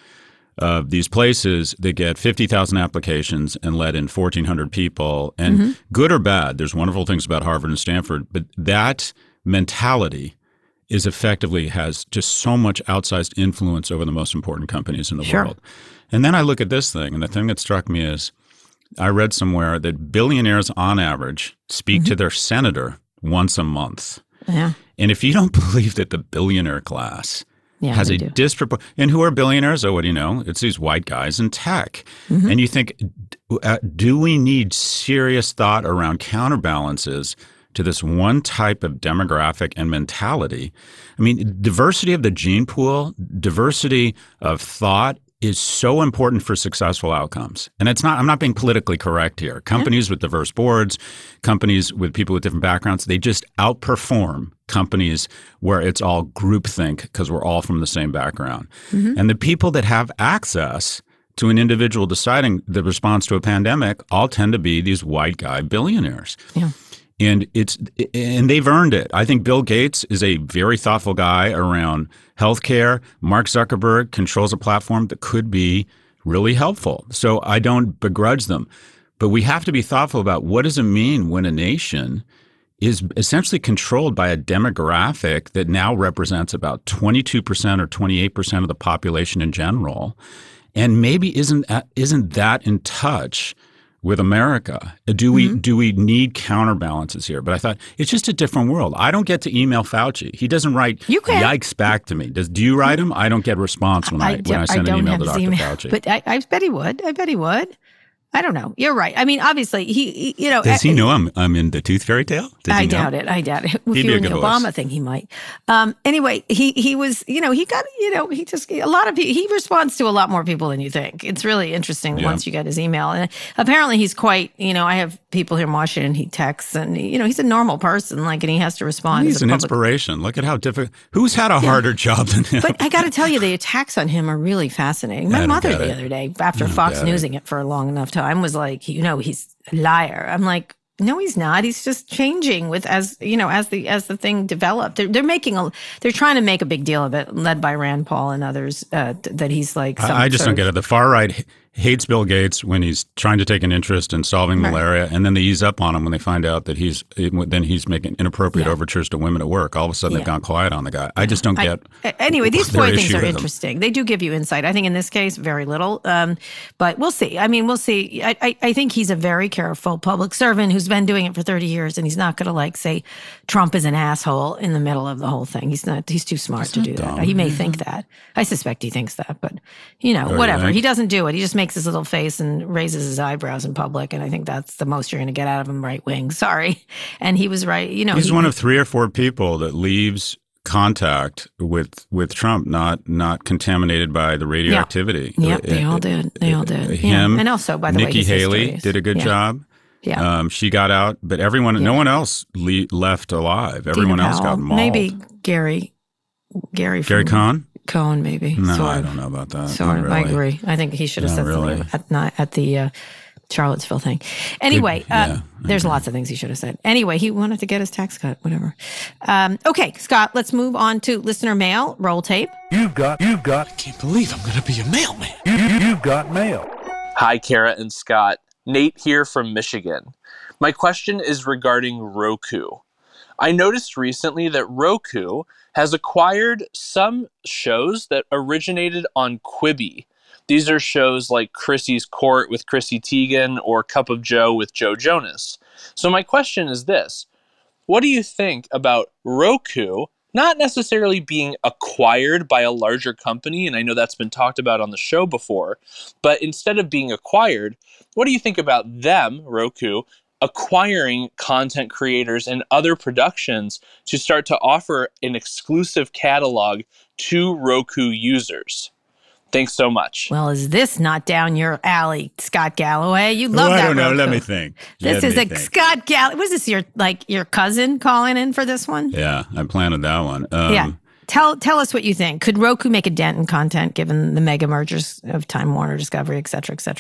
of these places that get fifty thousand applications and let in fourteen hundred people. And mm-hmm. good or bad, there's wonderful things about Harvard and Stanford, but that mentality is effectively has just so much outsized influence over the most important companies in the sure. world. And then I look at this thing, and the thing that struck me is I read somewhere that billionaires on average speak mm-hmm. to their senator once a month. Yeah. And if you don't believe that the billionaire class yeah, has a disproportionate – and who are billionaires? Oh, what do you know? It's these white guys in tech. Mm-hmm. And you think, uh, do we need serious thought around counterbalances to this one type of demographic and mentality? I mean, diversity of the gene pool, diversity of thought is so important for successful outcomes. And it's not, I'm not being politically correct here. Companies yeah. with diverse boards, companies with people with different backgrounds, they just outperform companies where it's all groupthink because we're all from the same background. Mm-hmm. And the people that have access to an individual deciding the response to a pandemic all tend to be these white guy billionaires. Yeah. And it's and they've earned it. I think Bill Gates is a very thoughtful guy around healthcare. Mark Zuckerberg controls a platform that could be really helpful. So I don't begrudge them. But we have to be thoughtful about what does it mean when a nation is essentially controlled by a demographic that now represents about twenty-two percent or twenty-eight percent of the population in general, and maybe isn't isn't that in touch with America? Do we mm-hmm. do we need counterbalances here? But I thought it's just a different world. I don't get to email Fauci. He doesn't write yikes back to me. Does do you write him? I don't get a response when I, I when I send I an email to Doctor Email, Fauci. But I, I bet he would. I bet he would. I don't know. You're right. I mean, obviously, he, he you know. Does he know I'm I'm in the Tooth Fairy Tale? Does I he know? doubt it. I doubt it. If He'd you be were a in the good Obama voice. thing, he might. Um, anyway, he he was, you know, he got, you know, he just, a lot of people, he responds to a lot more people than you think. It's really interesting Yeah. once you get his email. And apparently he's quite, you know, I have people here in Washington, he texts and, you know, he's a normal person, like, and he has to respond. He's as a an public- inspiration. Look at how difficult. Who's had a harder job than him? But I got to tell you, the attacks on him are really fascinating. My I don't mother get the it. other day, after I don't Fox get Newsing it. it for a long enough time, was like, you know, he's a liar. I'm like, no, he's not. He's just changing with as you know as the as the thing developed. They're they're making a they're trying to make a big deal of it, led by Rand Paul and others. Uh, that he's like. Some I, I just sort don't of, get it. The far right hates Bill Gates when he's trying to take an interest in solving Right. malaria, and then they ease up on him when they find out that he's then he's making inappropriate Yeah. overtures to women at work. All of a sudden, Yeah. they've gone quiet on the guy. I just don't I- get. Anyway, these their four things issue are with him. interesting. They do give you insight. I think in this case, very little, um, but we'll see. I mean, we'll see. I, I, I think he's a very careful public servant who's been doing it for thirty years, and he's not going to like say Trump is an asshole in the middle of the whole thing. He's not. He's too smart He's to not do dumb. that. He may think that. I suspect he thinks that, but you know, Oh, you whatever. think? He doesn't do it. He just makes his little face and raises his eyebrows in public, and I think that's the most you're going to get out of him. Right wing. Sorry, and he was right. You know, He's he, one of three or four people that leaves contact with with Trump, not not contaminated by the radioactivity. Yeah, Uh, they uh, all did. They all did. Him, yeah. And also, by the way, Nikki his Haley history is- did a good yeah. job. Yeah. Um, she got out, but everyone, no Yeah. one else le- left alive. Everyone Dina else Powell, got mauled. Maybe Gary, Gary, Gary from, Cohn? Cohen, maybe. No, sort I of. don't know about that. Sort Not of. I really. agree. I think he should have Not said really. something at not at the uh, Charlottesville thing. Anyway, Good- yeah, uh, there's lots of things he should have said. Anyway, he wanted to get his tax cut. Whatever. Um, okay, Scott. Let's move on to listener mail. Roll tape. You've got, you've got, I can't believe I'm going to be a mailman. you, you, you've got mail. Hi, Kara and Scott. Nate here from Michigan. My question is regarding Roku. I noticed recently that Roku has acquired some shows that originated on Quibi. These are shows like Chrissy's Court with Chrissy Teigen or Cup of Joe with Joe Jonas. So my question is this. What do you think about Roku not necessarily being acquired by a larger company? And I know that's been talked about on the show before. But instead of being acquired, what do you think about them, Roku, acquiring content creators and other productions to start to offer an exclusive catalog to Roku users? Thanks so much. Well, is this not down your alley, Scott Galloway? You love Oh, that. I don't know. Roku. Let me think. This Let is me a think. Scott Galloway. Was this your like your cousin calling in for this one? Yeah, I planted that one. Um, Yeah. Tell tell us what you think. Could Roku make a dent in content given the mega mergers of Time Warner, Discovery, et cetera, et cetera?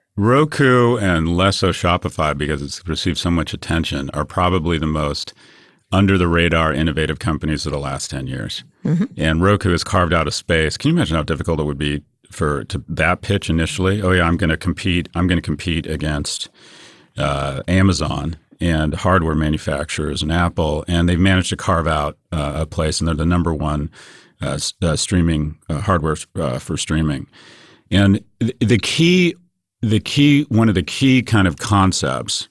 Roku and less so Shopify, because it's received so much attention, are probably the most under-the-radar innovative companies of the last ten years. Mm-hmm. And Roku has carved out a space. Can you imagine how difficult it would be for to that pitch initially? Oh, yeah, I'm going to compete. I'm going to compete against uh, Amazon and hardware manufacturers and Apple, and they've managed to carve out uh, a place, and they're the number one uh, uh, streaming uh, hardware uh, for streaming. And th- the key, the key, one of the key kind of concepts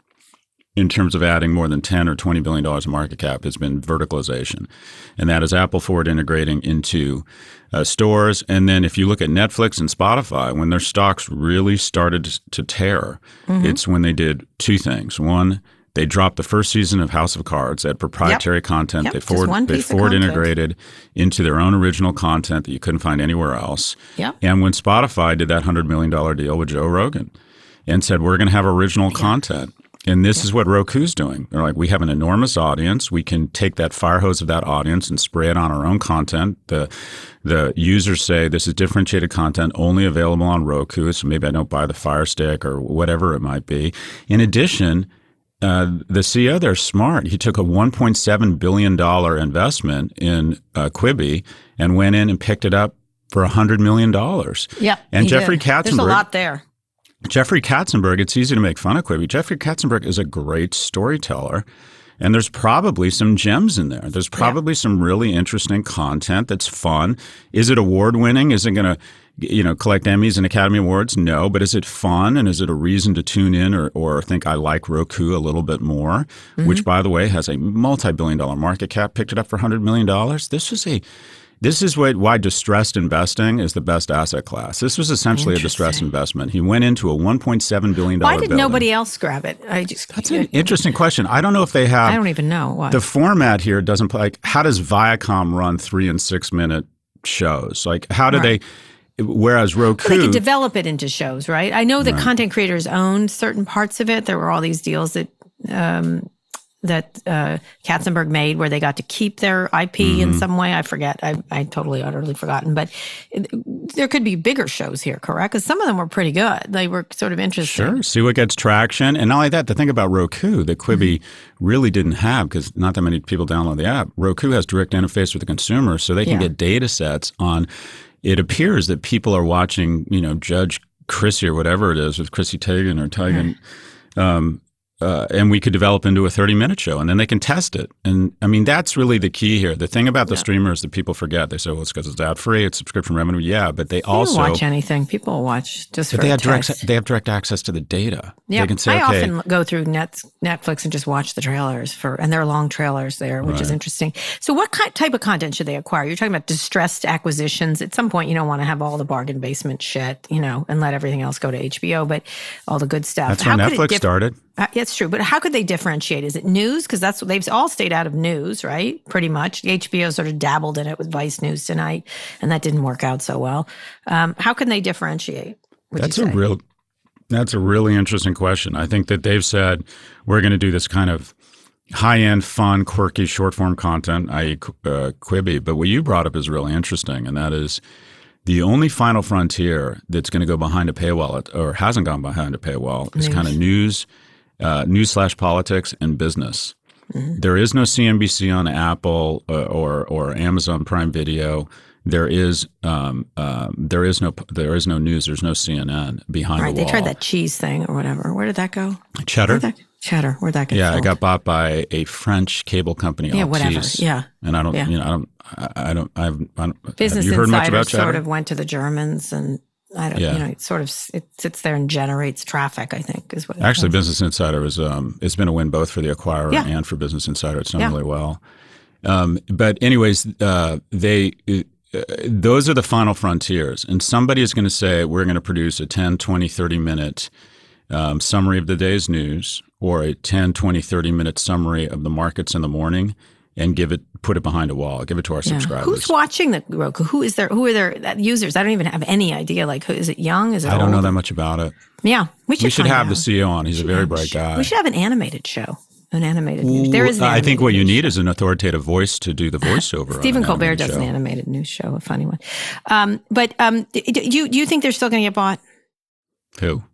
in terms of adding more than ten or twenty billion dollars in market cap has been verticalization, and that is Apple forward integrating into uh, stores. And then if you look at Netflix and Spotify, when their stocks really started to tear, mm-hmm. it's when they did two things. One, they dropped the first season of House of Cards at proprietary yep. content. Yep. They forward, they forward integrated into their own original content that you couldn't find anywhere else. Yep. And when Spotify did that one hundred million dollars deal with Joe Rogan and said, we're going to have original yeah. content. And this yeah. is what Roku's doing. They're like, we have an enormous audience. We can take that fire hose of that audience and spray it on our own content. The the users say this is differentiated content only available on Roku, so maybe I don't buy the Fire Stick or whatever it might be. In addition, Uh, the C E O there is smart. He took a one point seven billion dollars investment in uh, Quibi and went in and picked it up for one hundred million dollars. Yeah, and Jeffrey did. Katzenberg. There's a lot there. Jeffrey Katzenberg, it's easy to make fun of Quibi. Jeffrey Katzenberg is a great storyteller, and there's probably some gems in there. There's probably yeah. some really interesting content that's fun. Is it award-winning? Is it going to you know, collect Emmys and Academy Awards? No. But is it fun? And is it a reason to tune in or, or think I like Roku a little bit more, mm-hmm. which, by the way, has a multi-billion dollar market cap, picked it up for one hundred million dollars? This is a This is what, why distressed investing is the best asset class. This was essentially a distressed investment. He went into a one point seven billion dollars Why did building. nobody else grab it? I just That's an interesting question. I don't know if they have. I don't even know. Why. The format here doesn't play. Like, how does Viacom run three and six minute shows? Like, how do right. they? Whereas Roku, well, they could develop it into shows, right? I know that right. content creators owned certain parts of it. There were all these deals that um, that uh, Katzenberg made where they got to keep their I P mm-hmm. in some way. I forget. I I totally utterly forgotten. But it, there could be bigger shows here, correct? Because some of them were pretty good. They were sort of interesting. Sure. See what gets traction, and not only that. The thing about Roku that Quibi mm-hmm. really didn't have, because not that many people download the app. Roku has direct interface with the consumer, so they can yeah. get data sets on. It appears that people are watching, you know, Judge Chrissy or whatever it is with Chrissy Teigen or Teigen, mm. um, uh, and we could develop into a thirty minute show, and then they can test it. And I mean, that's really the key here. The thing about the yeah. streamers that people forget, they say, well, it's because it's ad free, it's subscription revenue. Yeah, but they, they also don't watch anything. People watch just but for they have text. direct. They have direct access to the data. Yeah, they can say, I okay, often go through Net, Netflix and just watch the trailers for, and there are long trailers there, which right. is interesting. So, what kind, type of content should they acquire? You're talking about distressed acquisitions. At some point, you don't want to have all the bargain basement shit, you know, and let everything else go to H B O, but all the good stuff. That's how Netflix diff- started. Uh, it's true, but how could they differentiate? Is it news? Because that's what they've all stayed out of news, right? Pretty much. H B O sort of dabbled in it with Vice News Tonight, and that didn't work out so well. Um, how can they differentiate? That's a real. That's a really interesting question. I think that they've said we're going to do this kind of high-end, fun, quirky, short-form content, that is. Uh, Quibi. But what you brought up is really interesting, and that is the only final frontier that's going to go behind a paywall or hasn't gone behind a paywall is news. kind of news, uh, news slash politics and business. Mm-hmm. There is no C N B C on Apple uh, or or Amazon Prime Video. There is um, uh, there is no there is no news. There's no C N N behind right, the wall. They tried that cheese thing or whatever. Where did that go? Cheddar. Where'd that, cheddar. Where'd that get Yeah, sold? it got bought by a French cable company. Yeah, Altice. whatever. Yeah, and I don't. Yeah. You know, I don't. I, I don't. I've. I don't, Business have you heard Insider much about Cheddar? sort of went to the Germans, and I don't. Yeah. You know, it sort of it sits there and generates traffic. I think is what. It Actually, does. Business Insider is. Um, it's been a win both for the acquirer yeah. and for Business Insider. It's done yeah. really well. Um, but anyways, uh, they. Uh, those are the final frontiers. And somebody is going to say, we're going to produce a ten, twenty, thirty minute um, summary of the day's news or a ten, twenty, thirty minute summary of the markets in the morning and give it, put it behind a wall, give it to our yeah. subscribers. Who's watching the Roku? Who is there? Who are their users? I don't even have any idea. Like, who, is it young? Is it I don't old? know that much about it. Yeah. We should, we should have out. the C E O on. He's a very bright guy. We should have an animated show. An animated news. There is an I think what you news need show. is an authoritative voice to do the voiceover. Stephen Colbert does show. an animated news show, a funny one. Um, but um, do you do you think they're still going to get bought? Who?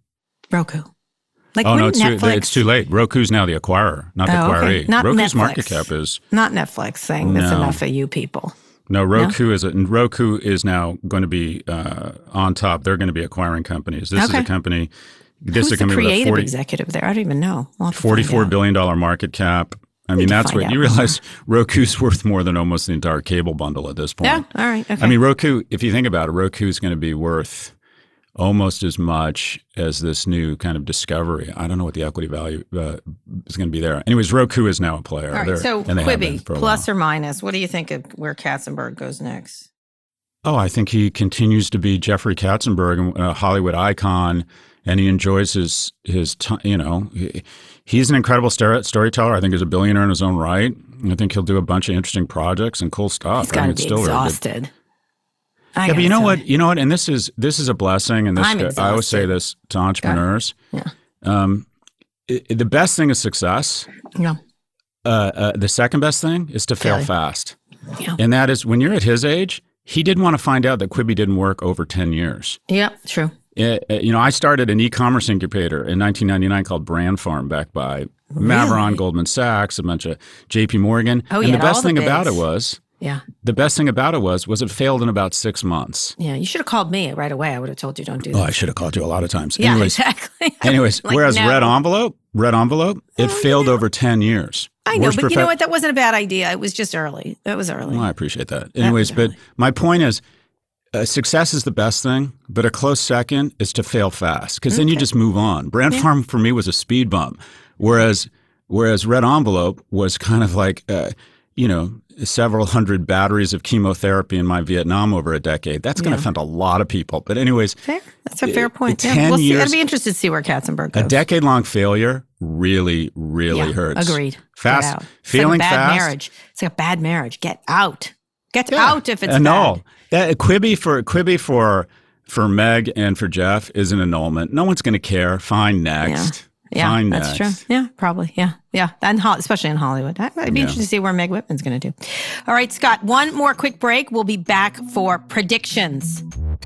Roku. Like oh, no, it's too, Netflix... it's too late. Roku's now the acquirer, not the oh, acquiree. Okay. Not Roku's Netflix. market cap is... Not Netflix saying that's no. enough of you people. No, Roku no? is a, Roku is now going to be uh, on top. They're going to be acquiring companies. This okay. is a company. This Who's is a company the creative with a forty, executive there? I don't even know. forty-four billion dollars market cap. I mean, that's what you realize. Roku's worth more than almost the entire cable bundle at this point. Yeah, all right. Okay. I mean, Roku. If you think about it, Roku is going to be worth almost as much as this new kind of discovery. I don't know what the equity value uh, is going to be there. Anyways, Roku is now a player. All right, They're, so Quibi, plus or minus, what do you think of where Katzenberg goes next? Oh, I think he continues to be Jeffrey Katzenberg, a Hollywood icon, and he enjoys his, his t- you know, he, he's an incredible story- storyteller. I think he's a billionaire in his own right. I think he'll do a bunch of interesting projects and cool stuff. He's got to be exhausted. I yeah, but you know what? You know what? And this is this is a blessing. And this I always say this to entrepreneurs. Yeah. Um, it, it, the best thing is success. Yeah. Uh, uh, the second best thing is to fail Failure. fast. Yeah. And that is when you're at his age, he didn't want to find out that Quibi didn't work over ten years. Yeah, true. Uh, you know, I started an e-commerce incubator in nineteen ninety-nine called Brand Farm, backed by really? Maveron, Goldman Sachs, a bunch of J P Morgan. Oh, and yeah, the best all the thing bigs. about it was. Yeah. The best thing about it was, was it failed in about six months. Yeah, you should have called me right away. I would have told you don't do that. Oh, I should have called you a lot of times. Yeah, anyways, exactly. anyways, like, whereas no. Red Envelope, Red Envelope, it oh, failed know. over ten years. I know, Worst but you profe- know what? That wasn't a bad idea. It was just early. It was early. Well, I appreciate that. Anyways, that but early. My point is, uh, success is the best thing, but a close second is to fail fast, because okay. then you just move on. Brand yeah. Farm for me was a speed bump, whereas whereas Red Envelope was kind of like, uh, you know, several hundred batteries of chemotherapy in my Vietnam over a decade. That's going to yeah. offend a lot of people. But anyways. Fair. That's a fair point. ten yeah. We'll see. years, I'd be interested to see where Katzenberg goes. A decade-long failure really, really yeah, hurts. Agreed. Fast. Get out. Feeling it's like a bad fast. marriage. It's like a bad marriage. Get out. Get yeah. out if it's Annul. bad. That Quibi for Quibi for for Meg and for Jeff is an annulment. No one's going to care. Fine, next. Yeah. Yeah, Fine that's next. true. Yeah, probably. Yeah, yeah. And ho- especially in Hollywood. I'd be yeah. interested to see where Meg Whitman's going to do. All right, Scott, one more quick break. We'll be back for predictions.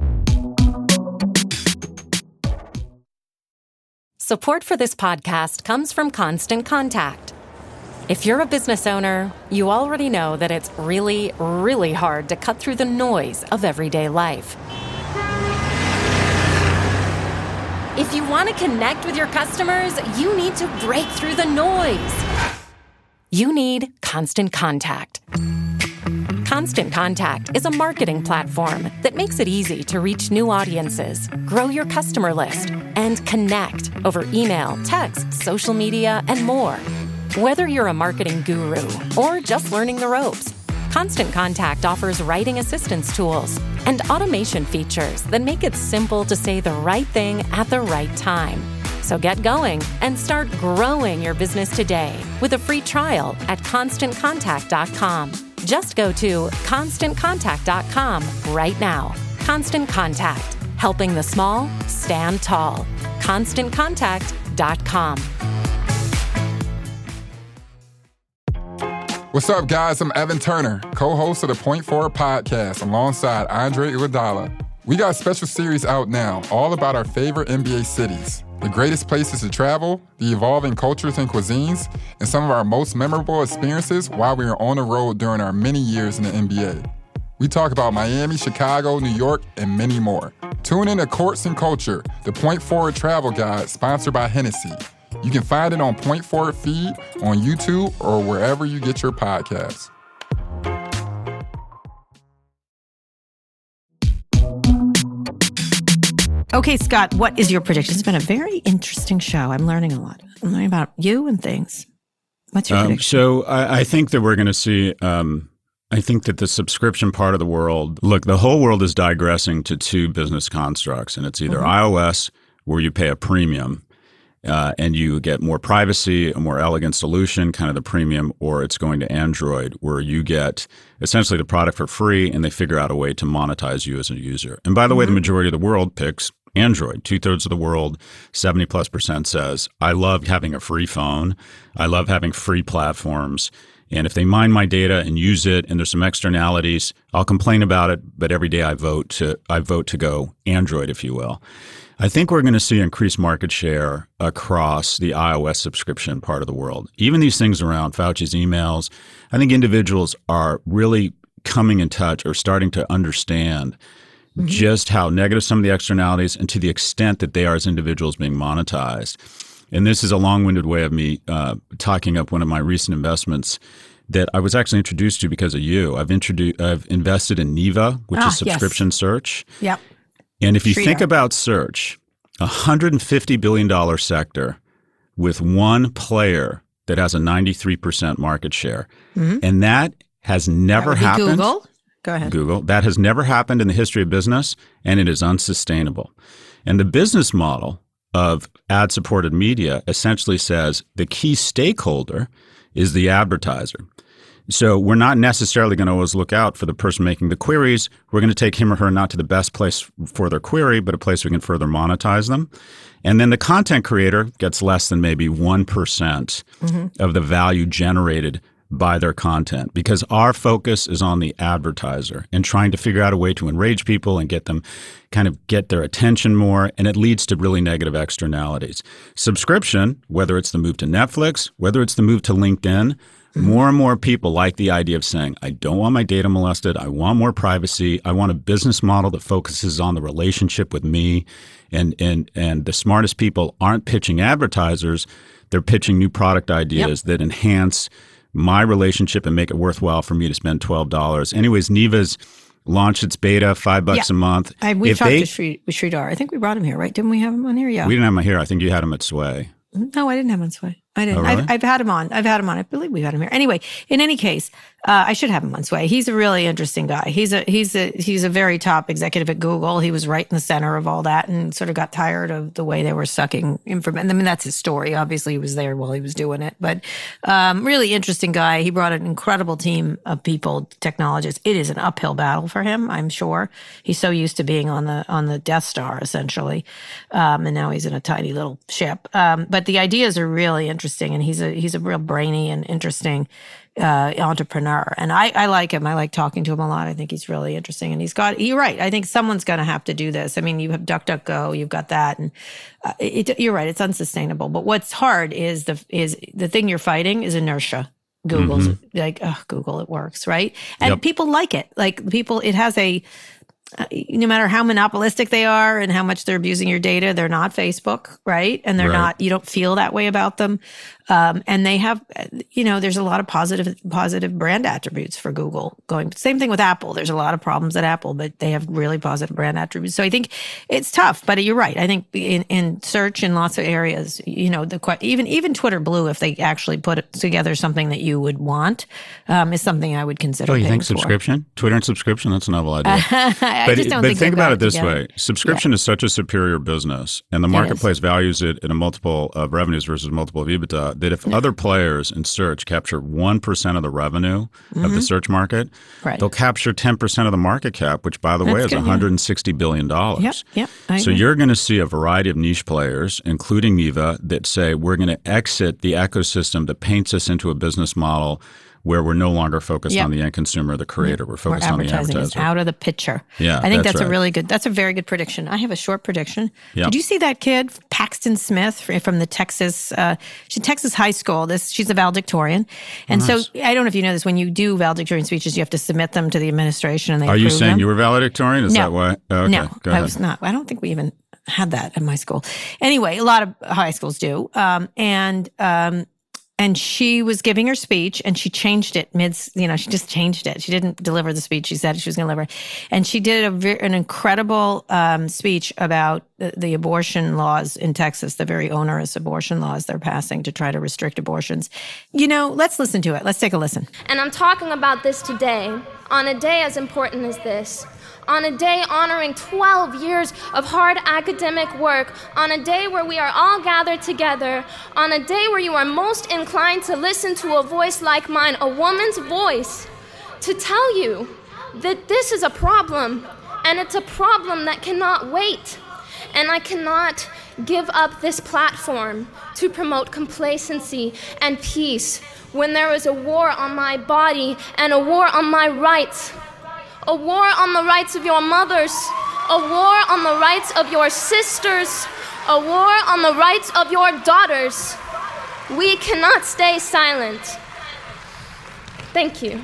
Support for this podcast comes from Constant Contact. If you're a business owner, you already know that it's really, really hard to cut through the noise of everyday life. If you want to connect with your customers, you need to break through the noise. You need Constant Contact. Constant Contact is a marketing platform that makes it easy to reach new audiences, grow your customer list, and connect over email, text, social media, and more. Whether you're a marketing guru or just learning the ropes, Constant Contact offers writing assistance tools and automation features that make it simple to say the right thing at the right time. So get going and start growing your business today with a free trial at constant contact dot com. Just go to constant contact dot com right now. Constant Contact, helping the small stand tall. constant contact dot com. What's up, guys? I'm Evan Turner, co-host of the Point Forward podcast alongside Andre Iguodala. We got a special series out now, all about our favorite N B A cities, the greatest places to travel, the evolving cultures and cuisines, and some of our most memorable experiences while we were on the road during our many years in the N B A. We talk about Miami, Chicago, New York, and many more. Tune in to Courts and Culture, the Point Forward travel guide sponsored by Hennessy. You can find it on Point Forward feed, on YouTube, or wherever you get your podcasts. Okay, Scott, what is your prediction? It's been a very interesting show. I'm learning a lot. I'm learning about you and things. What's your um, prediction? So I, I think that we're going to see, um, I think that the subscription part of the world, look, the whole world is digressing to two business constructs, and it's either mm-hmm. iOS, where you pay a premium, Uh, and you get more privacy, a more elegant solution, kind of the premium, or it's going to Android, where you get essentially the product for free and they figure out a way to monetize you as a user. And by the mm-hmm. way, the majority of the world picks Android. Two-thirds of the world, seventy plus percent says, I love having a free phone. I love having free platforms. And if they mine my data and use it and there's some externalities, I'll complain about it, but every day I vote to I vote to go Android, if you will. I think we're going to see increased market share across the iOS subscription part of the world. Even these things around Fauci's emails, I think individuals are really coming in touch or starting to understand mm-hmm. just how negative some of the externalities and to the extent that they are as individuals being monetized. And this is a long-winded way of me uh, talking up one of my recent investments that I was actually introduced to because of you. I've introduced, I've invested in Neeva, which ah, is subscription yes. search. Yep. And if you Sridhar. think about search, a one hundred fifty billion dollars sector with one player that has a ninety-three percent market share. Mm-hmm. And that has never that would be happened. Google. Go ahead. Google. That has never happened in the history of business, and it is unsustainable. And the business model of ad-supported media essentially says the key stakeholder is the advertiser. So we're not necessarily going to always look out for the person making the queries. We're going to take him or her not to the best place for their query, but a place we can further monetize them. And then the content creator gets less than maybe one percent mm-hmm. of the value generated by their content, because our focus is on the advertiser and trying to figure out a way to enrage people and get them kind of get their attention more. And it leads to really negative externalities. Subscription, whether it's the move to Netflix, whether it's the move to LinkedIn, mm-hmm. more and more people like the idea of saying, I don't want my data molested. I want more privacy. I want a business model that focuses on the relationship with me. And, and, and the smartest people aren't pitching advertisers. They're pitching new product ideas yep. that enhance my relationship and make it worthwhile for me to spend twelve dollars. Anyways, Neeva's launched its beta, five bucks yeah. a month. I, we if talked they, to Sri, Sridhar. I think we brought him here, right? Didn't we have him on here? Yeah. We didn't have him here. I think you had him at Sway. No, I didn't have him on Sway. I didn't. Oh, really? I've, I've had him on. I've had him on. I believe we've had him here. Anyway, in any case, uh, I should have him on Sway. He's a really interesting guy. He's a he's a he's a very top executive at Google. He was right in the center of all that and sort of got tired of the way they were sucking information. I mean, that's his story. Obviously, he was there while he was doing it, but um, really interesting guy. He brought an incredible team of people, technologists. It is an uphill battle for him, I'm sure. He's so used to being on the on the Death Star essentially, um, and now he's in a tiny little ship. Um, but the ideas are really interesting, and he's a he's a real brainy and interesting uh, entrepreneur. And I, I like him. I like talking to him a lot. I think he's really interesting. And he's got, you're right. I think someone's going to have to do this. I mean, you have DuckDuckGo, you've got that. And uh, it, you're right. It's unsustainable. But what's hard is the, is the thing you're fighting is inertia. Google's mm-hmm. like, oh, Google, it works, right? And yep. people like it. Like people, it has a, Uh, no matter how monopolistic they are and how much they're abusing your data, they're not Facebook, right? And they're right. not, you don't feel that way about them. Um, and they have, you know, there's a lot of positive, positive brand attributes for Google going. Same thing with Apple. There's a lot of problems at Apple, but they have really positive brand attributes. So I think it's tough, but you're right. I think in, in search in lots of areas, you know, the even, even Twitter Blue, if they actually put together something that you would want, um, is something I would consider. Oh, you think for. subscription? Twitter and subscription? That's a novel idea. I but just don't but think, think about it this together. way. Subscription yeah. is such a superior business, and the marketplace values it in a multiple of revenues versus multiple of EBITDA, that if yeah. other players in search capture one percent of the revenue mm-hmm. of the search market, right. they'll capture ten percent of the market cap, which, by the That's way, is good, one hundred sixty yeah. billion dollars. Yep, yep, I so agree. you're going to see a variety of niche players, including Neeva, that say we're going to exit the ecosystem that paints us into a business model where we're no longer focused yep. on the end consumer, the creator. We're focused We're on the advertiser. Is out of the picture. Yeah, I think that's, that's right. a really good, that's a very good prediction. I have a short prediction. Yep. Did you see that kid, Paxton Smith from the Texas, uh, she's Texas high school. This She's a valedictorian. And oh, nice. so I don't know if you know this, when you do valedictorian speeches, you have to submit them to the administration and they Are you saying them. you were valedictorian? Is no. that why? Oh, okay. No, Go ahead. I was not. I don't think we even had that at my school. Anyway, a lot of high schools do. Um, and, um, And she was giving her speech and she changed it mid, you know, she just changed it. She didn't deliver the speech she said she was going to deliver. And she did a very, an incredible um, speech about the, the abortion laws in Texas, the very onerous abortion laws they're passing to try to restrict abortions. You know, let's listen to it. Let's take a listen. And I'm talking about this today, on a day as important as this. On a day honoring twelve years of hard academic work, on a day where we are all gathered together, on a day where you are most inclined to listen to a voice like mine, a woman's voice, to tell you that this is a problem, and it's a problem that cannot wait. And I cannot give up this platform to promote complacency and peace when there is a war on my body and a war on my rights, a war on the rights of your mothers, a war on the rights of your sisters, a war on the rights of your daughters. We cannot stay silent. Thank you.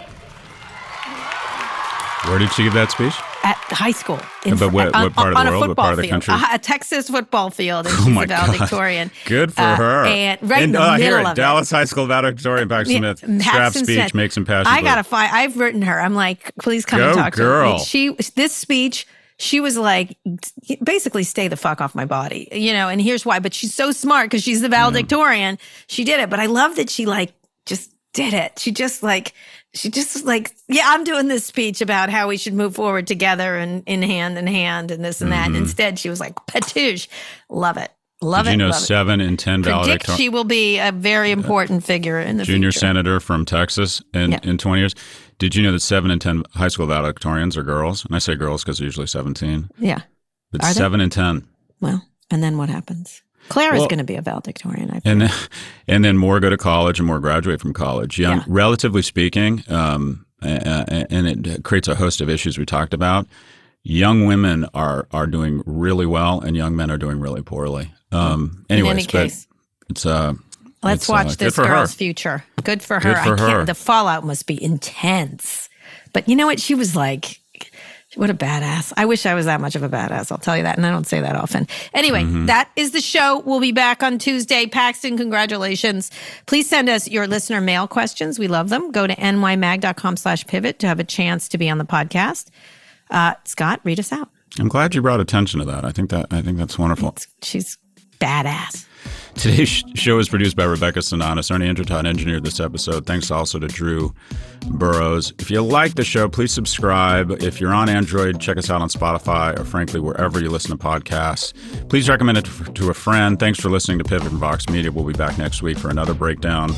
Where did she give that speech? At high school. In, but what, what part on, of the world? What part of the field, country? A, a Texas football field in oh my valedictorian. Good for uh, her. And right and, in the uh, middle here, of Dallas it. High School valedictorian Paxton Yeah, Smith. Scrap speech, Smith. make some passion. I got to find. I've written her. I'm like, please come Go and talk girl. to me. She, this speech, she was like, basically, stay the fuck off my body, you know. And here's why. But she's so smart because she's the valedictorian. Yeah. She did it. But I love that she like just did it. She just like. She just like, yeah, I'm doing this speech about how we should move forward together and in hand in hand and this and that. Mm-hmm. And instead, she was like, patoosh. Love it. Love Did it. you know love seven it. in ten Predict valedictorians? she will be a very important figure in the junior future. senator from Texas in, yeah. in twenty years. Did you know that seven in ten high school valedictorians are girls? And I say girls because they're usually seventeen. Yeah. But are seven they? in ten. Well, and then what happens? Claire is well, going to be a valedictorian, I think. And then, and then more go to college and more graduate from college. Young, Yeah. Relatively speaking, um, and it creates a host of issues we talked about. Young women are are doing really well, and young men are doing really poorly. Um, anyways, in any case, but it's uh, let's it's, watch uh, this girl's her. future. Good for her. Good for I can't, her. The fallout must be intense. But you know what? She was like, what a badass. I wish I was that much of a badass. I'll tell you that. And I don't say that often. Anyway, Mm-hmm. that is the show. We'll be back on Tuesday. Paxton, congratulations. Please send us your listener mail questions. We love them. Go to nymag.com slash pivot to have a chance to be on the podcast. Uh, Scott, read us out. I'm glad you brought attention to that. I think that I think that's wonderful. It's, she's badass. Today's show is produced by Rebecca Sananas. Ernie Intertot engineered this episode. Thanks also to Drew Burrows. If you like the show, please subscribe. If you're on Android, check us out on Spotify or, frankly, wherever you listen to podcasts. Please recommend it to a friend. Thanks for listening to Pivot from Vox Media. We'll be back next week for another breakdown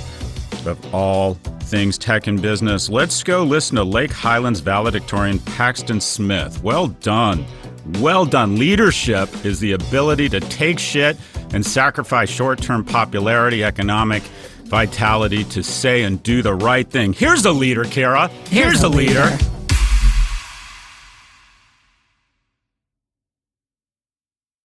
of all things tech and business. Let's go listen to Lake Highlands valedictorian Paxton Smith. Well done. Well done. Leadership is the ability to take shit and sacrifice short-term popularity, economic vitality to say and do the right thing. Here's a leader, Kara. Here's, Here's a leader. leader.